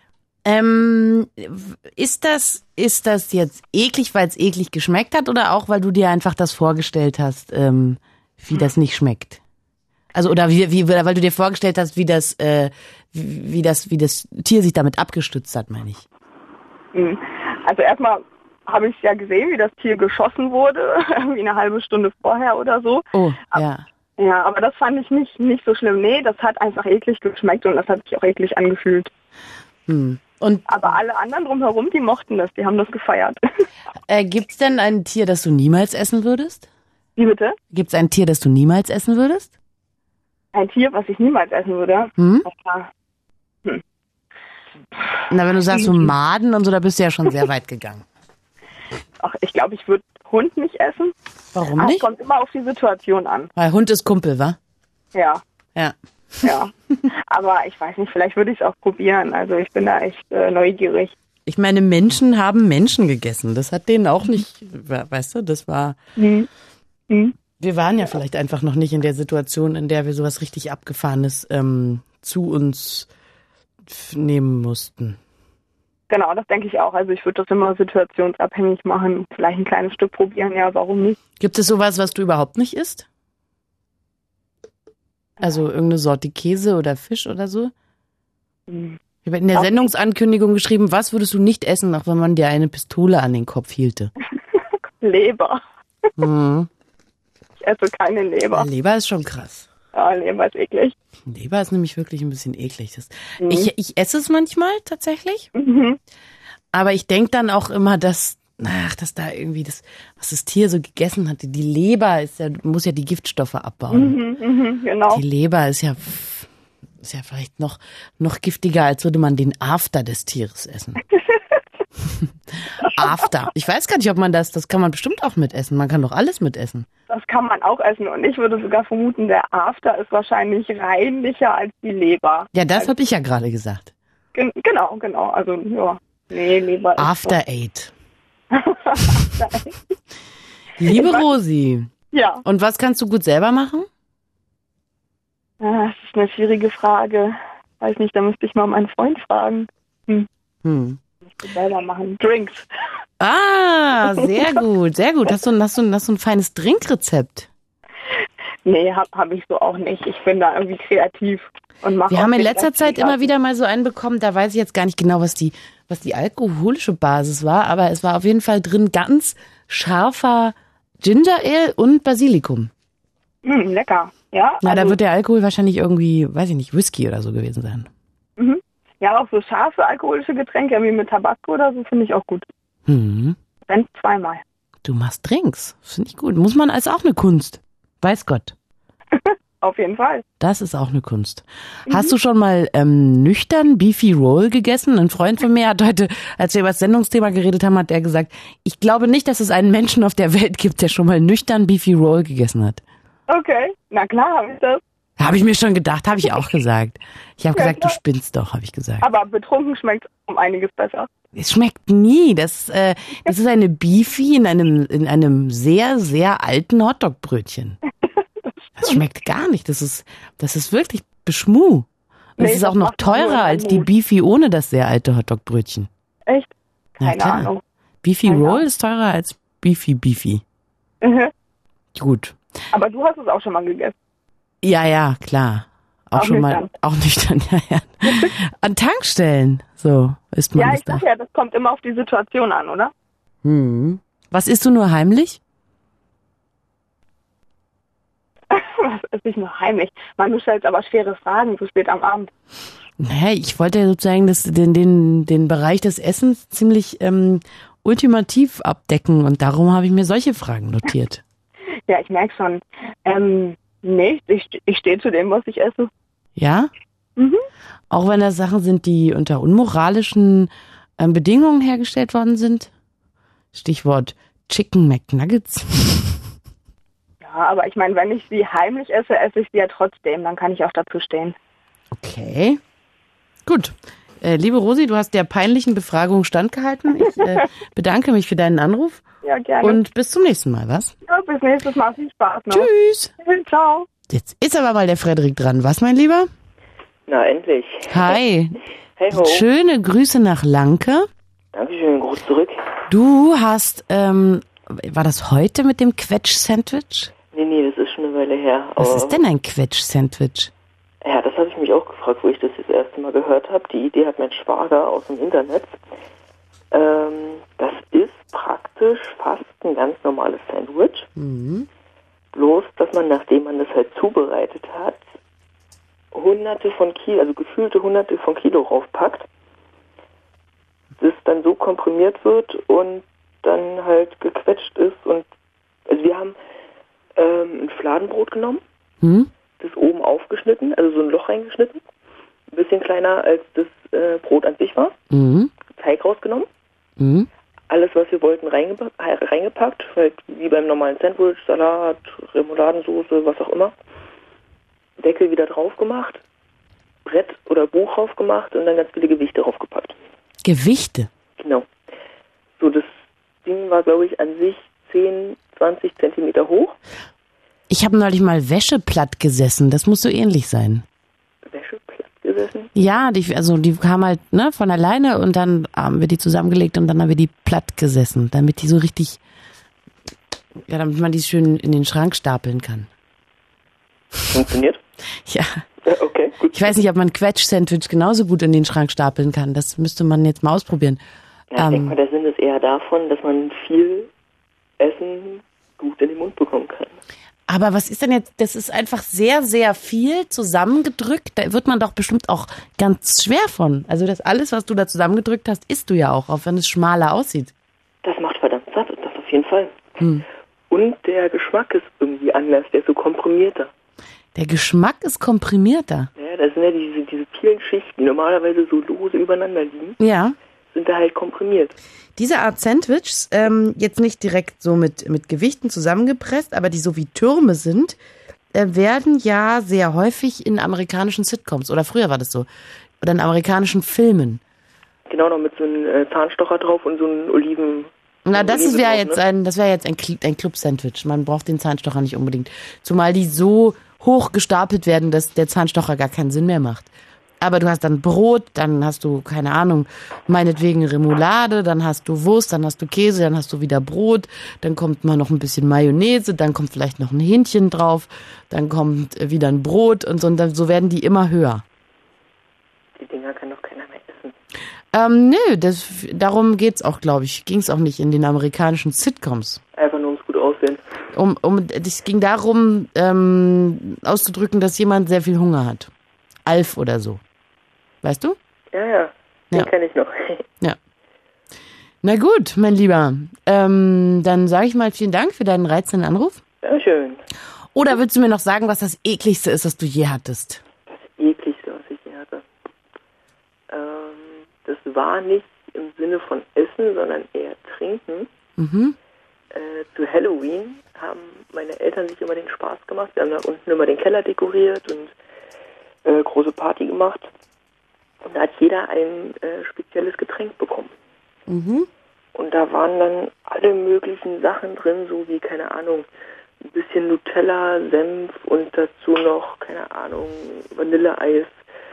Ähm, ist das, ist das jetzt eklig, weil es eklig geschmeckt hat oder auch, weil du dir einfach das vorgestellt hast, ähm, wie das nicht schmeckt? Also, oder wie, wie, weil du dir vorgestellt hast, wie das, äh, wie, wie das, wie das Tier sich damit abgestützt hat, meine ich. Also erstmal habe ich ja gesehen, wie das Tier geschossen wurde, irgendwie eine halbe Stunde vorher oder so. Oh, ja. Ja, aber das fand ich nicht, nicht so schlimm. Nee, das hat einfach eklig geschmeckt und das hat sich auch eklig angefühlt. Hm. Und aber alle anderen drumherum, die mochten das, die haben das gefeiert. Äh, gibt's denn ein Tier, das du niemals essen würdest? Wie bitte? Gibt's ein Tier, das du niemals essen würdest? Ein Tier, was ich niemals essen würde? Hm? Hm. Na, wenn du sagst so Maden und so, da bist du ja schon sehr weit gegangen. Ach, ich glaube, ich würde Hund nicht essen. Warum Aber nicht? Es kommt immer auf die Situation an. Weil Hund ist Kumpel, wa? Ja. Ja. Ja. Aber ich weiß nicht, vielleicht würde ich es auch probieren. Also ich bin da echt äh, neugierig. Ich meine, Menschen haben Menschen gegessen. Das hat denen auch nicht, weißt du, das war... Mhm. Mhm. Wir waren ja vielleicht einfach noch nicht in der Situation, in der wir sowas richtig Abgefahrenes ähm, zu uns nehmen mussten. Genau, das denke ich auch. Also ich würde das immer situationsabhängig machen. Vielleicht ein kleines Stück probieren, ja, warum nicht? Gibt es sowas, was du überhaupt nicht isst? Also irgendeine Sorte Käse oder Fisch oder so? Mhm. Ich habe in der Sendungsankündigung geschrieben, was würdest du nicht essen, auch wenn man dir eine Pistole an den Kopf hielte? Leber. Mhm. Ich esse keine Leber. Ja, Leber ist schon krass. Ja, Leber ist eklig. Leber ist nämlich wirklich ein bisschen eklig. Das, Mhm. ich, ich esse es manchmal tatsächlich, Mhm. aber ich denke dann auch immer, dass, ach, dass da irgendwie das, was das Tier so gegessen hatte, die Leber ist ja, muss ja die Giftstoffe abbauen. Mhm, mhm, genau. Die Leber ist ja, ist ja vielleicht noch, noch giftiger, als würde man den After des Tieres essen. After. Ich weiß gar nicht, ob man das, das kann man bestimmt auch mitessen. Man kann doch alles mitessen. Das kann man auch essen. Und ich würde sogar vermuten, der After ist wahrscheinlich reinlicher als die Leber. Ja, das habe ich ja gerade gesagt. Gen- genau, genau. Also, ja. Nee, Leber ist After Eight. After Eight. Liebe Ich weiß- Rosi. Ja, Und was kannst du gut selber machen? Ah, das ist eine schwierige Frage. Weiß nicht, da müsste ich mal meinen Freund fragen. Hm. Hm. Ich will selber machen. Drinks. Ah, sehr gut, sehr gut. Hast du, hast du, hast du ein feines Trinkrezept? Nee, hab, hab ich so auch nicht. Ich bin da irgendwie kreativ und mache. Wir auch haben in den letzter Rest Zeit nicht immer ab. wieder mal so einen bekommen, da weiß ich jetzt gar nicht genau, was die, was die alkoholische Basis war, aber es war auf jeden Fall drin ganz scharfer Ginger Ale und Basilikum. Hm, lecker. Ja, Na, da also, wird der Alkohol wahrscheinlich irgendwie, weiß ich nicht, Whisky oder so gewesen sein. mhm. Ja, auch so scharfe alkoholische Getränke wie mit Tabasco oder so finde ich auch gut. Hm. Wenn zweimal. Du machst Drinks. Finde ich gut. Muss man als auch eine Kunst. Weiß Gott. Auf jeden Fall. Das ist auch eine Kunst. Hast du schon mal ähm, nüchtern Beefy Roll gegessen? Ein Freund von mir hat heute, als wir über das Sendungsthema geredet haben, hat er gesagt, ich glaube nicht, dass es einen Menschen auf der Welt gibt, der schon mal nüchtern Beefy Roll gegessen hat. Okay, na klar habe ich das. Habe ich mir schon gedacht, habe ich auch gesagt. Ich habe Ja, gesagt, du klar. spinnst doch, habe ich gesagt. Aber betrunken schmeckt um einiges besser. Es schmeckt nie. Das, äh, das ist eine Beefy in einem, in einem sehr, sehr alten Hotdog-Brötchen. Das schmeckt gar nicht. Das ist, das ist wirklich Beschmuh. Und Nee, es ist das auch noch macht nur teurer als die Mut. Beefy ohne das sehr alte Hotdog-Brötchen. Echt? Na Keine klar. Ahnung. Beefy Keine Roll Ahnung. ist teurer als Beefy Beefy. Mhm. Gut. Aber du hast es auch schon mal gegessen. Ja, ja, klar. Auch, Auch schon nüchtern. mal, auch nüchtern, ja, ja. An Tankstellen, so ist man Ja, das ich da. sag ja, das kommt immer auf die Situation an, oder? Hm. Was isst du nur heimlich? Was ist nicht nur heimlich? Man, du stellst aber schwere Fragen so spät am Abend. Naja, ich wollte ja sozusagen das, den, den, den Bereich des Essens ziemlich ähm, ultimativ abdecken und darum habe ich mir solche Fragen notiert. Ja, ich merke schon. Ähm, nee, ich, ich stehe zu dem, was ich esse. Ja? Mhm. Auch wenn das Sachen sind, die unter unmoralischen ähm, Bedingungen hergestellt worden sind? Stichwort Chicken McNuggets. Ja, aber ich meine, wenn ich sie heimlich esse, esse ich sie ja trotzdem. Dann kann ich auch dazu stehen. Okay. Gut. Äh, liebe Rosi, du hast der peinlichen Befragung standgehalten. Ich äh, bedanke mich für deinen Anruf Ja, gerne. und bis zum nächsten Mal, was? ja, bis nächstes Mal. Viel Spaß noch. Tschüss. Ciao. Jetzt ist aber mal der Frederik dran, was, mein Lieber? Na, endlich. Hi. Hey ho. Schöne Grüße nach Lanke. Dankeschön, Gruß zurück. Du hast, ähm, war das heute mit dem Quetsch-Sandwich? Nee, nee, das ist schon eine Weile her. Was aber, ist denn ein Quetsch-Sandwich? Ja, das habe ich mich auch gefragt, wo ich das das erste Mal gehört habe. Die Idee hat mein Schwager aus dem Internet. Ähm, das ist praktisch fast ein ganz normales Sandwich. Mhm. Bloß, dass man, nachdem man das halt zubereitet hat, hunderte von Kilo, also gefühlte hunderte von Kilo raufpackt, das dann so komprimiert wird und dann halt gequetscht ist. Und also wir haben ähm, ein Fladenbrot genommen, Hm? das oben aufgeschnitten, also so ein Loch reingeschnitten, ein bisschen kleiner als das äh, Brot an sich war, Mhm. Teig rausgenommen, Mhm. alles, was wir wollten, reingepa- äh, reingepackt, halt wie beim normalen Sandwich, Salat, Remouladensoße, was auch immer. Deckel wieder drauf gemacht, Brett oder Buch drauf gemacht und dann ganz viele Gewichte draufgepackt. Gewichte? Genau. So, das Ding war, glaube ich, an sich zehn, zwanzig Zentimeter hoch. Ich habe neulich mal Wäsche platt gesessen. Das muss so ähnlich sein. Wäsche platt gesessen. Ja, die, also die kam halt ne, von alleine und dann haben wir die zusammengelegt und dann haben wir die platt gesessen, damit die so richtig, ja, damit man die schön in den Schrank stapeln kann. Funktioniert? Ja. Ja, okay, gut. Ich weiß nicht, ob man Quetsch-Sandwich genauso gut in den Schrank stapeln kann. Das müsste man jetzt mal ausprobieren. Ja, ich Ähm, denke mal, der Sinn ist eher davon, dass man viel Essen gut in den Mund bekommen kann. Aber was ist denn jetzt, das ist einfach sehr, sehr viel zusammengedrückt. Da wird man doch bestimmt auch ganz schwer von. Also das alles, was du da zusammengedrückt hast, isst du ja auch, auch wenn es schmaler aussieht. Das macht verdammt satt, das auf jeden Fall. Hm. Und der Geschmack ist irgendwie anders, der ist so komprimierter. Der Geschmack ist komprimierter. Ja, das sind ja diese, diese vielen Schichten, die normalerweise so lose übereinander liegen, Ja. sind da halt komprimiert. Diese Art Sandwiches, ähm, jetzt nicht direkt so mit, mit Gewichten zusammengepresst, aber die so wie Türme sind, äh, werden ja sehr häufig in amerikanischen Sitcoms, oder früher war das so, oder in amerikanischen Filmen. Genau, noch mit so einem äh, Zahnstocher drauf und so einem Oliven... Na, das Oliven wäre drauf, jetzt ne? ein, das wäre jetzt ein, Cl- ein Club-Sandwich. Man braucht den Zahnstocher nicht unbedingt. Zumal die so hoch gestapelt werden, dass der Zahnstocher gar keinen Sinn mehr macht. Aber du hast dann Brot, dann hast du, keine Ahnung, meinetwegen Remoulade, dann hast du Wurst, dann hast du Käse, dann hast du wieder Brot, dann kommt mal noch ein bisschen Mayonnaise, dann kommt vielleicht noch ein Hähnchen drauf, dann kommt wieder ein Brot und so, und dann, so werden die immer höher. Die Dinger kann doch keiner mehr essen. Ähm, nö, das, darum geht's auch, glaube ich. Ging's auch nicht in den amerikanischen Sitcoms. Einfach nur ums gut aussehen. Um, um, es ging darum, ähm, auszudrücken, dass jemand sehr viel Hunger hat. Alf oder so. Weißt du? Ja, ja, den Ja. kenne ich noch. Ja. Na gut, mein Lieber. Ähm, dann sage ich mal vielen Dank für deinen reizenden Anruf. Sehr schön. Oder willst du mir noch sagen, was das Ekligste ist, was du je hattest? Das Ekligste, was ich je hatte. Ähm, das war nicht im Sinne von Essen, sondern eher Trinken. Mhm. Äh, zu Halloween haben meine Eltern sich immer den Spaß gemacht. Wir haben da unten immer den Keller dekoriert und äh, große Party gemacht. Und da hat jeder ein äh, spezielles Getränk bekommen. Mhm. Und da waren dann alle möglichen Sachen drin, so wie, keine Ahnung, ein bisschen Nutella, Senf und dazu noch, keine Ahnung, Vanilleeis.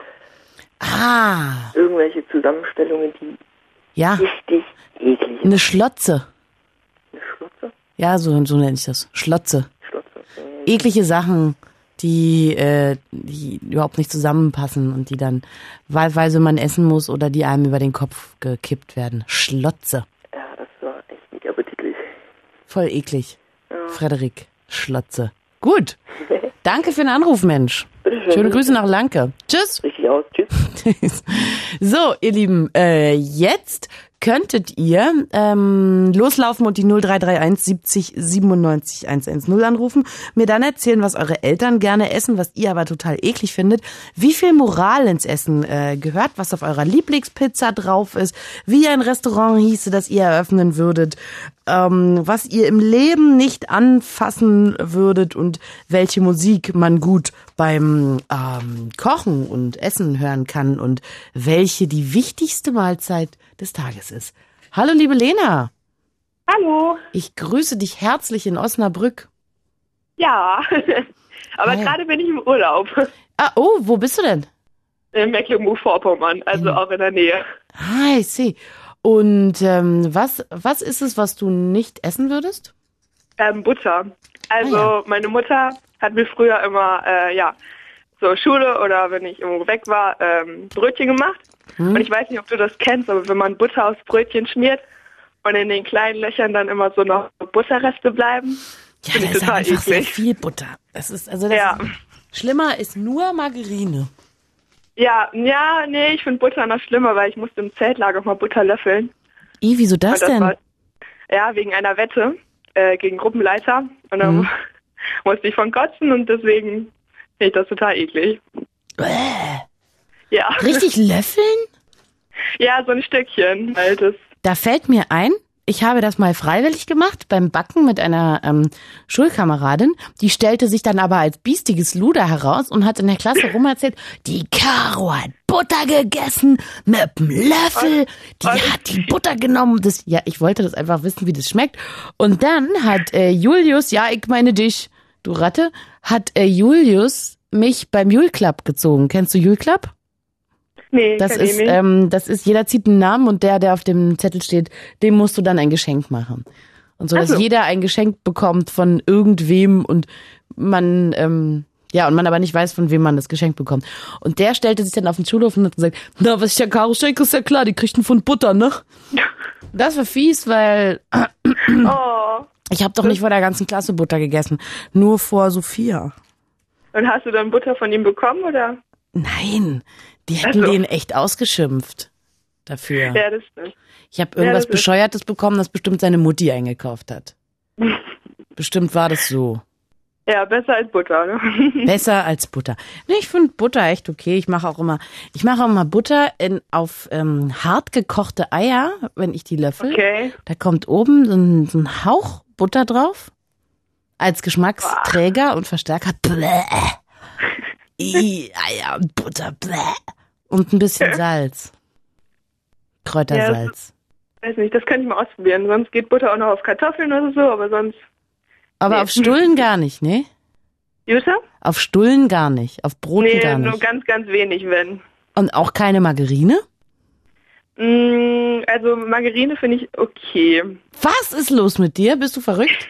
Ah, Irgendwelche Zusammenstellungen, die ja, richtig eklig sind. eine Schlotze. Eine Schlotze? Ja, so, so nenne ich das. Schlotze. Schlotze. Äh, Eklige Sachen, die, äh, die überhaupt nicht zusammenpassen und die dann wahlweise man essen muss oder die einem über den Kopf gekippt werden. Schlotze. Ja, das war echt nicht appetitlich. Voll eklig. Ja. Frederik Schlotze. Gut. Danke für den Anruf, Mensch. Bitteschön. Schöne Grüße nach Lanke. Tschüss. Richtig aus. Tschüss. So, ihr Lieben, äh, jetzt könntet ihr ähm, loslaufen und die null drei drei eins siebzig siebenundneunzig hundertzehn anrufen, mir dann erzählen, was eure Eltern gerne essen, was ihr aber total eklig findet, wie viel Moral ins Essen äh, gehört, was auf eurer Lieblingspizza drauf ist, wie ein Restaurant hieße, das ihr eröffnen würdet, ähm, was ihr im Leben nicht anfassen würdet und welche Musik man gut beim ähm, Kochen und Essen hören kann und welche die wichtigste Mahlzeit des Tages ist. Hallo, liebe Lena. Hallo. Ich grüße dich herzlich in Osnabrück. Ja, aber Hi. gerade bin ich im Urlaub. Ah, oh, wo bist du denn? In Mecklenburg-Vorpommern, also mhm. auch in der Nähe. Ah, ich sehe. Und ähm, was, was ist es, was du nicht essen würdest? Ähm, Butter. Also ah, ja. meine Mutter hat mir früher immer, äh, ja, so Schule oder wenn ich irgendwo weg war, ähm, Brötchen gemacht. Hm. Und ich weiß nicht, ob du das kennst, aber wenn man Butter aufs Brötchen schmiert und in den kleinen Löchern dann immer so noch Butterreste bleiben, ja, das ist einfach eklig. Sehr viel Butter. Das ist, also das ja. ist, schlimmer ist nur Margarine. Ja, ja, nee, ich finde Butter noch schlimmer, weil ich musste im Zeltlager auch mal Butter löffeln. I, wieso das, das denn? War, ja, wegen einer Wette äh, gegen Gruppenleiter. Und dann hm. musste ich von kotzen und deswegen finde ich das total eklig. Äh. Ja. Richtig löffeln? Ja, so ein Stückchen. Halt das. Da fällt mir ein, ich habe das mal freiwillig gemacht beim Backen mit einer ähm, Schulkameradin. Die stellte sich dann aber als biestiges Luder heraus und hat in der Klasse rumerzählt, die Caro hat Butter gegessen mit dem Löffel. Die hat die Butter genommen. Das, ja, ich wollte das einfach wissen, wie das schmeckt. Und dann hat äh, Julius, ja, ich meine dich, du Ratte, hat äh, Julius mich beim Jule Club gezogen. Kennst du Jule Club? Nee, das ist, ähm, das ist, jeder zieht einen Namen und der, der auf dem Zettel steht, dem musst du dann ein Geschenk machen. Und so, dass so. jeder ein Geschenk bekommt von irgendwem und man, ähm, ja, und man aber nicht weiß, von wem man das Geschenk bekommt. Und der stellte sich dann auf den Schulhof und hat gesagt, na, was ich der Caro schenke, ist ja klar, die kriegt einen Pfund Butter, ne? Das war fies, weil oh. ich habe doch nicht vor der ganzen Klasse Butter gegessen, nur vor Sophia. Und hast du dann Butter von ihm bekommen, oder? Nein, die hätten also. den echt ausgeschimpft dafür. Ja, das stimmt. Ich habe irgendwas ja, Bescheuertes bekommen, das bestimmt seine Mutti eingekauft hat. Bestimmt war das so. Ja, besser als Butter, ne? Besser als Butter. Nee, ich finde Butter echt okay. Ich mache auch immer, ich mache auch immer Butter in, auf ähm, hart gekochte Eier, wenn ich die löffel. Okay. Da kommt oben so ein, so ein Hauch Butter drauf. Als Geschmacksträger Boah. und Verstärker. Bläh. I, Eier und Butter. Bläh. Und ein bisschen Salz. Kräutersalz. Ja, weiß nicht, das könnte ich mal ausprobieren. Sonst geht Butter auch noch auf Kartoffeln oder so, aber sonst... Aber nee. Auf Stullen gar nicht, ne? Jutta? Auf Stullen gar nicht, auf Broten nee, gar nicht. Nee, nur ganz, ganz wenig, wenn. Und auch keine Margarine? Mm, also Margarine finde ich okay. Was ist los mit dir? Bist du verrückt?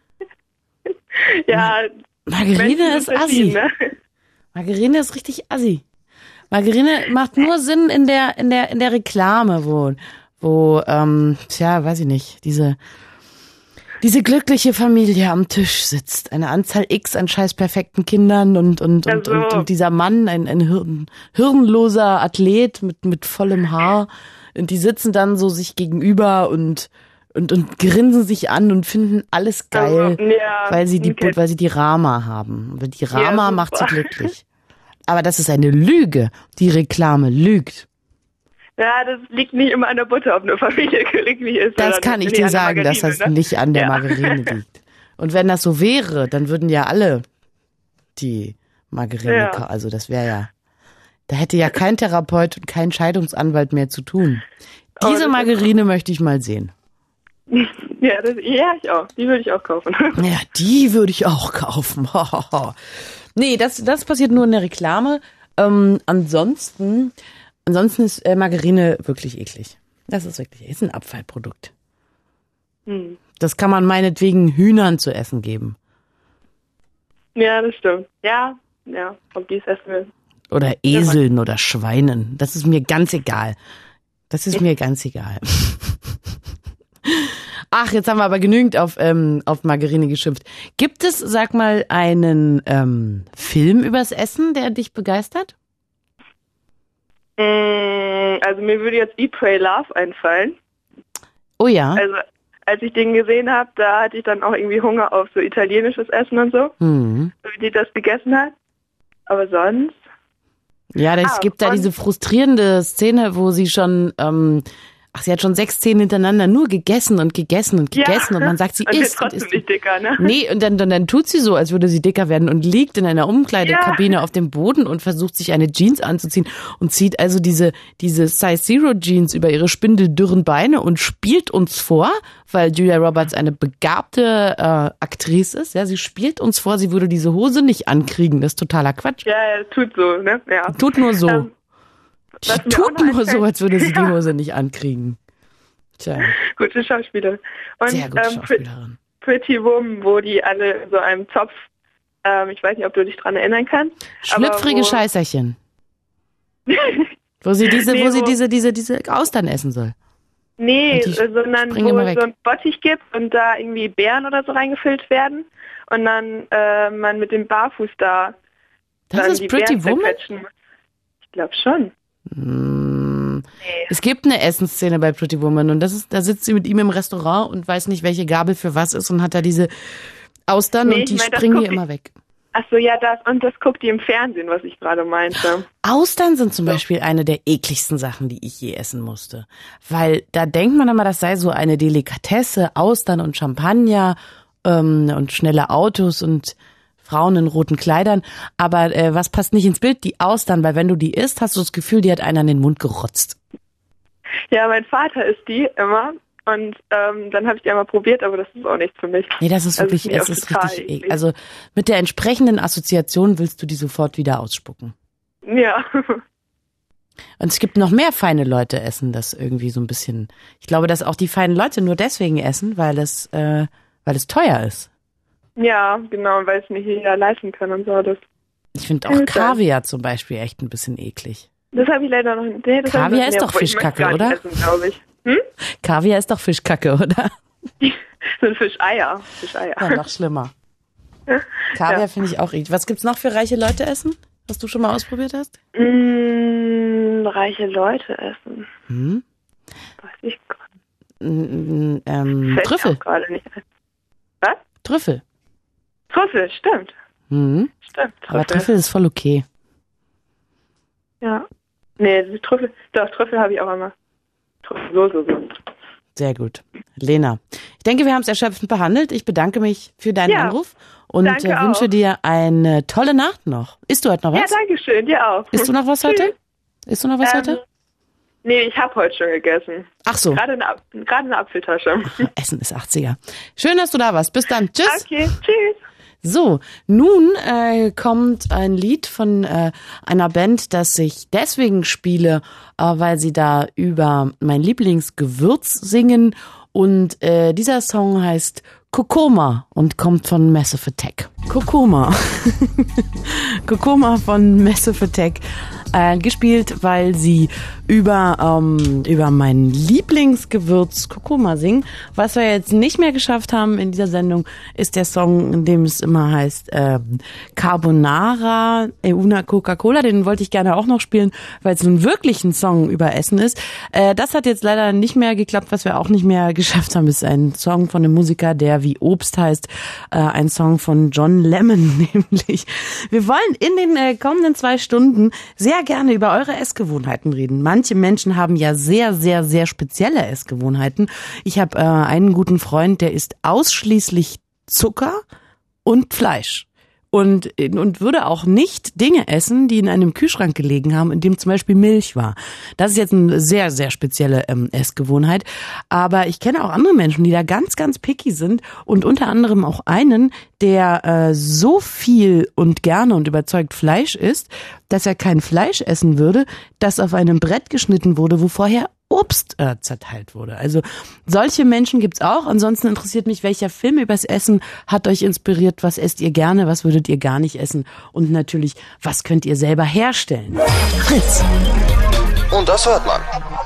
Ja. Margarine ist assi. Ne? Margarine ist richtig assi. Margarine macht nur Sinn in der in der in der Reklame, wo wo ähm, tja, weiß ich nicht, diese diese glückliche Familie am Tisch sitzt, eine Anzahl X an scheiß perfekten Kindern und und und, also. und, und dieser Mann, ein ein hirn, hirnloser Athlet mit mit vollem Haar, und die sitzen dann so sich gegenüber und und und grinsen sich an und finden alles geil, also, ja, weil sie die okay. weil sie die Rama haben. Die Rama ja, macht sie glücklich. Aber das ist eine Lüge. Die Reklame lügt. Ja, das liegt nicht immer an der Butter, ob eine Familie glücklich ist. Das kann ich dir sagen, dass das ne? nicht an der ja. Margarine liegt. Und wenn das so wäre, dann würden ja alle die Margarine, ja. also das wäre ja, da hätte ja kein Therapeut und kein Scheidungsanwalt mehr zu tun. Diese oh, Margarine möchte ich mal sehen. Ja, das, ja, ich auch. Die würde ich auch kaufen. Ja, die würde ich auch kaufen. Nee, das, das passiert nur in der Reklame. Ähm, ansonsten, ansonsten ist äh, Margarine wirklich eklig. Das ist wirklich, ist ein Abfallprodukt. Hm. Das kann man meinetwegen Hühnern zu essen geben. Ja, das stimmt. Ja, ja, ob die es essen will. Oder Eseln oder Schweinen. Das ist mir ganz egal. Das ist mir ganz egal. Ach, jetzt haben wir aber genügend auf, ähm, auf Margarine geschimpft. Gibt es, sag mal, einen ähm, Film übers Essen, der dich begeistert? Also mir würde jetzt Eat, Pray, Love einfallen. Oh ja? Also als ich den gesehen habe, da hatte ich dann auch irgendwie Hunger auf so italienisches Essen und so, mhm. so wie die das gegessen hat. Aber sonst... Ja, es ah, gibt da diese frustrierende Szene, wo sie schon... Ähm, Ach, sie hat schon sechs Zähne hintereinander nur gegessen und gegessen und gegessen, ja. und man sagt, sie und isst trotzdem und isst. Nicht dicker, ne? Nee, und dann, dann, dann tut sie so, als würde sie dicker werden und liegt in einer Umkleidekabine ja. auf dem Boden und versucht, sich eine Jeans anzuziehen und zieht also diese, diese Size Zero Jeans über ihre spindeldürren Beine und spielt uns vor, weil Julia Roberts eine begabte äh, Aktrice ist. Ja, sie spielt uns vor, sie würde diese Hose nicht ankriegen. Das ist totaler Quatsch. Ja, ja, tut so, ne? Ja. Tut nur so. Ähm, Was Die tut nur so, als würde sie ja. die Hose nicht ankriegen. Tja. Gute Schauspielerin. Und, Sehr gute ähm, Schauspielerin. Pretty Woman, wo die alle in so einem Zopf, ähm, ich weiß nicht, ob du dich dran erinnern kannst. Schlüpfrige wo, Scheißerchen. wo sie diese, nee, wo sie wo, diese, diese, diese Austern essen soll. Nee, sondern wo es so ein Bottich gibt und da irgendwie Beeren oder so reingefüllt werden und dann äh, man mit dem Barfuß da das dann ist die Pretty Beeren Woman? muss. Ich glaube schon. Mm, nee. Es gibt eine Essensszene bei Pretty Woman und das ist, da sitzt sie mit ihm im Restaurant und weiß nicht, welche Gabel für was ist und hat da diese Austern nee, und die ich mein, springen hier immer weg. Ach so, ja, das und das guckt die im Fernsehen, was ich gerade meinte. Austern sind zum Beispiel eine der ekligsten Sachen, die ich je essen musste. Weil da denkt man immer, das sei so eine Delikatesse, Austern und Champagner ähm, und schnelle Autos und Frauen in roten Kleidern. Aber äh, was passt nicht ins Bild? Die Austern, weil wenn du die isst, hast du das Gefühl, die hat einer in den Mund gerotzt. Ja, mein Vater isst die immer. Und ähm, dann habe ich die einmal probiert, aber das ist auch nichts für mich. Nee, das ist wirklich, also, es ist richtig eklig. Also mit der entsprechenden Assoziation willst du die sofort wieder ausspucken. Ja. Und es gibt noch mehr feine Leute essen das irgendwie so ein bisschen. Ich glaube, dass auch die feinen Leute nur deswegen essen, weil es, äh, weil es teuer ist. Ja, genau, weil es nicht jeder leisten kann und so. Das ich finde auch Kaviar zum Beispiel echt ein bisschen eklig. Das habe ich leider noch nicht. Nee, Kaviar ist doch Fischkacke, oder? Essen, glaube ich. Hm? Kaviar ist doch Fischkacke, oder? So ein Fischeier. Fischeier. Ja, noch schlimmer. Kaviar ja. finde ich auch eklig. Was gibt's noch für reiche Leute essen, was du schon mal ausprobiert hast? Mm, reiche Leute essen. Hm? Weiß ich gar nicht. Ähm, Trüffel. Gerade nicht ein. Was? Trüffel. Trüffel, stimmt. Mhm. Stimmt. Trüffel. Aber Trüffel ist voll okay. Ja. Nee, Trüffel, doch, Trüffel habe ich auch immer. So, so, so. Sehr gut. Lena, ich denke, wir haben es erschöpfend behandelt. Ich bedanke mich für deinen ja, Anruf und äh, wünsche auch. dir eine tolle Nacht noch. Isst du heute noch was? Ja, danke schön, dir auch. Isst du noch was heute? Isst du noch was ähm, heute? Nee, ich habe heute schon gegessen. Ach so. Gerade eine, gerade eine Apfeltasche. Essen ist achtziger. Schön, dass du da warst. Bis dann. Tschüss. Okay, tschüss. So, nun äh, kommt ein Lied von äh, einer Band, das ich deswegen spiele, äh, weil sie da über mein Lieblingsgewürz singen. Und äh, dieser Song heißt Kokoma und kommt von Massive Attack. Kokoma. Kokoma von Massive Attack. Äh, gespielt, weil sie über ähm, über mein Lieblingsgewürz Kurkuma singen. Was wir jetzt nicht mehr geschafft haben in dieser Sendung, ist der Song, in dem es immer heißt äh, Carbonara e una Coca-Cola. Den wollte ich gerne auch noch spielen, weil es nun wirklich ein Song über Essen ist. Äh, das hat jetzt leider nicht mehr geklappt. Was wir auch nicht mehr geschafft haben, ist ein Song von einem Musiker, der wie Obst heißt. Äh, ein Song von John Lemon nämlich. Wir wollen in den äh, kommenden zwei Stunden sehr gerne über eure Essgewohnheiten reden. Manche Menschen haben ja sehr, sehr, sehr spezielle Essgewohnheiten. Ich habe äh, einen guten Freund, der isst ausschließlich Zucker und Fleisch. Und, und würde auch nicht Dinge essen, die in einem Kühlschrank gelegen haben, in dem zum Beispiel Milch war. Das ist jetzt eine sehr, sehr spezielle ähm, Essgewohnheit. Aber ich kenne auch andere Menschen, die da ganz, ganz picky sind. Und unter anderem auch einen, der äh, so viel und gerne und überzeugt Fleisch isst, dass er kein Fleisch essen würde, das auf einem Brett geschnitten wurde, wo vorher Obst äh, zerteilt wurde. Also solche Menschen gibt's auch. Ansonsten interessiert mich, welcher Film übers Essen hat euch inspiriert? Was esst ihr gerne? Was würdet ihr gar nicht essen? Und natürlich, was könnt ihr selber herstellen? Fritz. Und das hört man.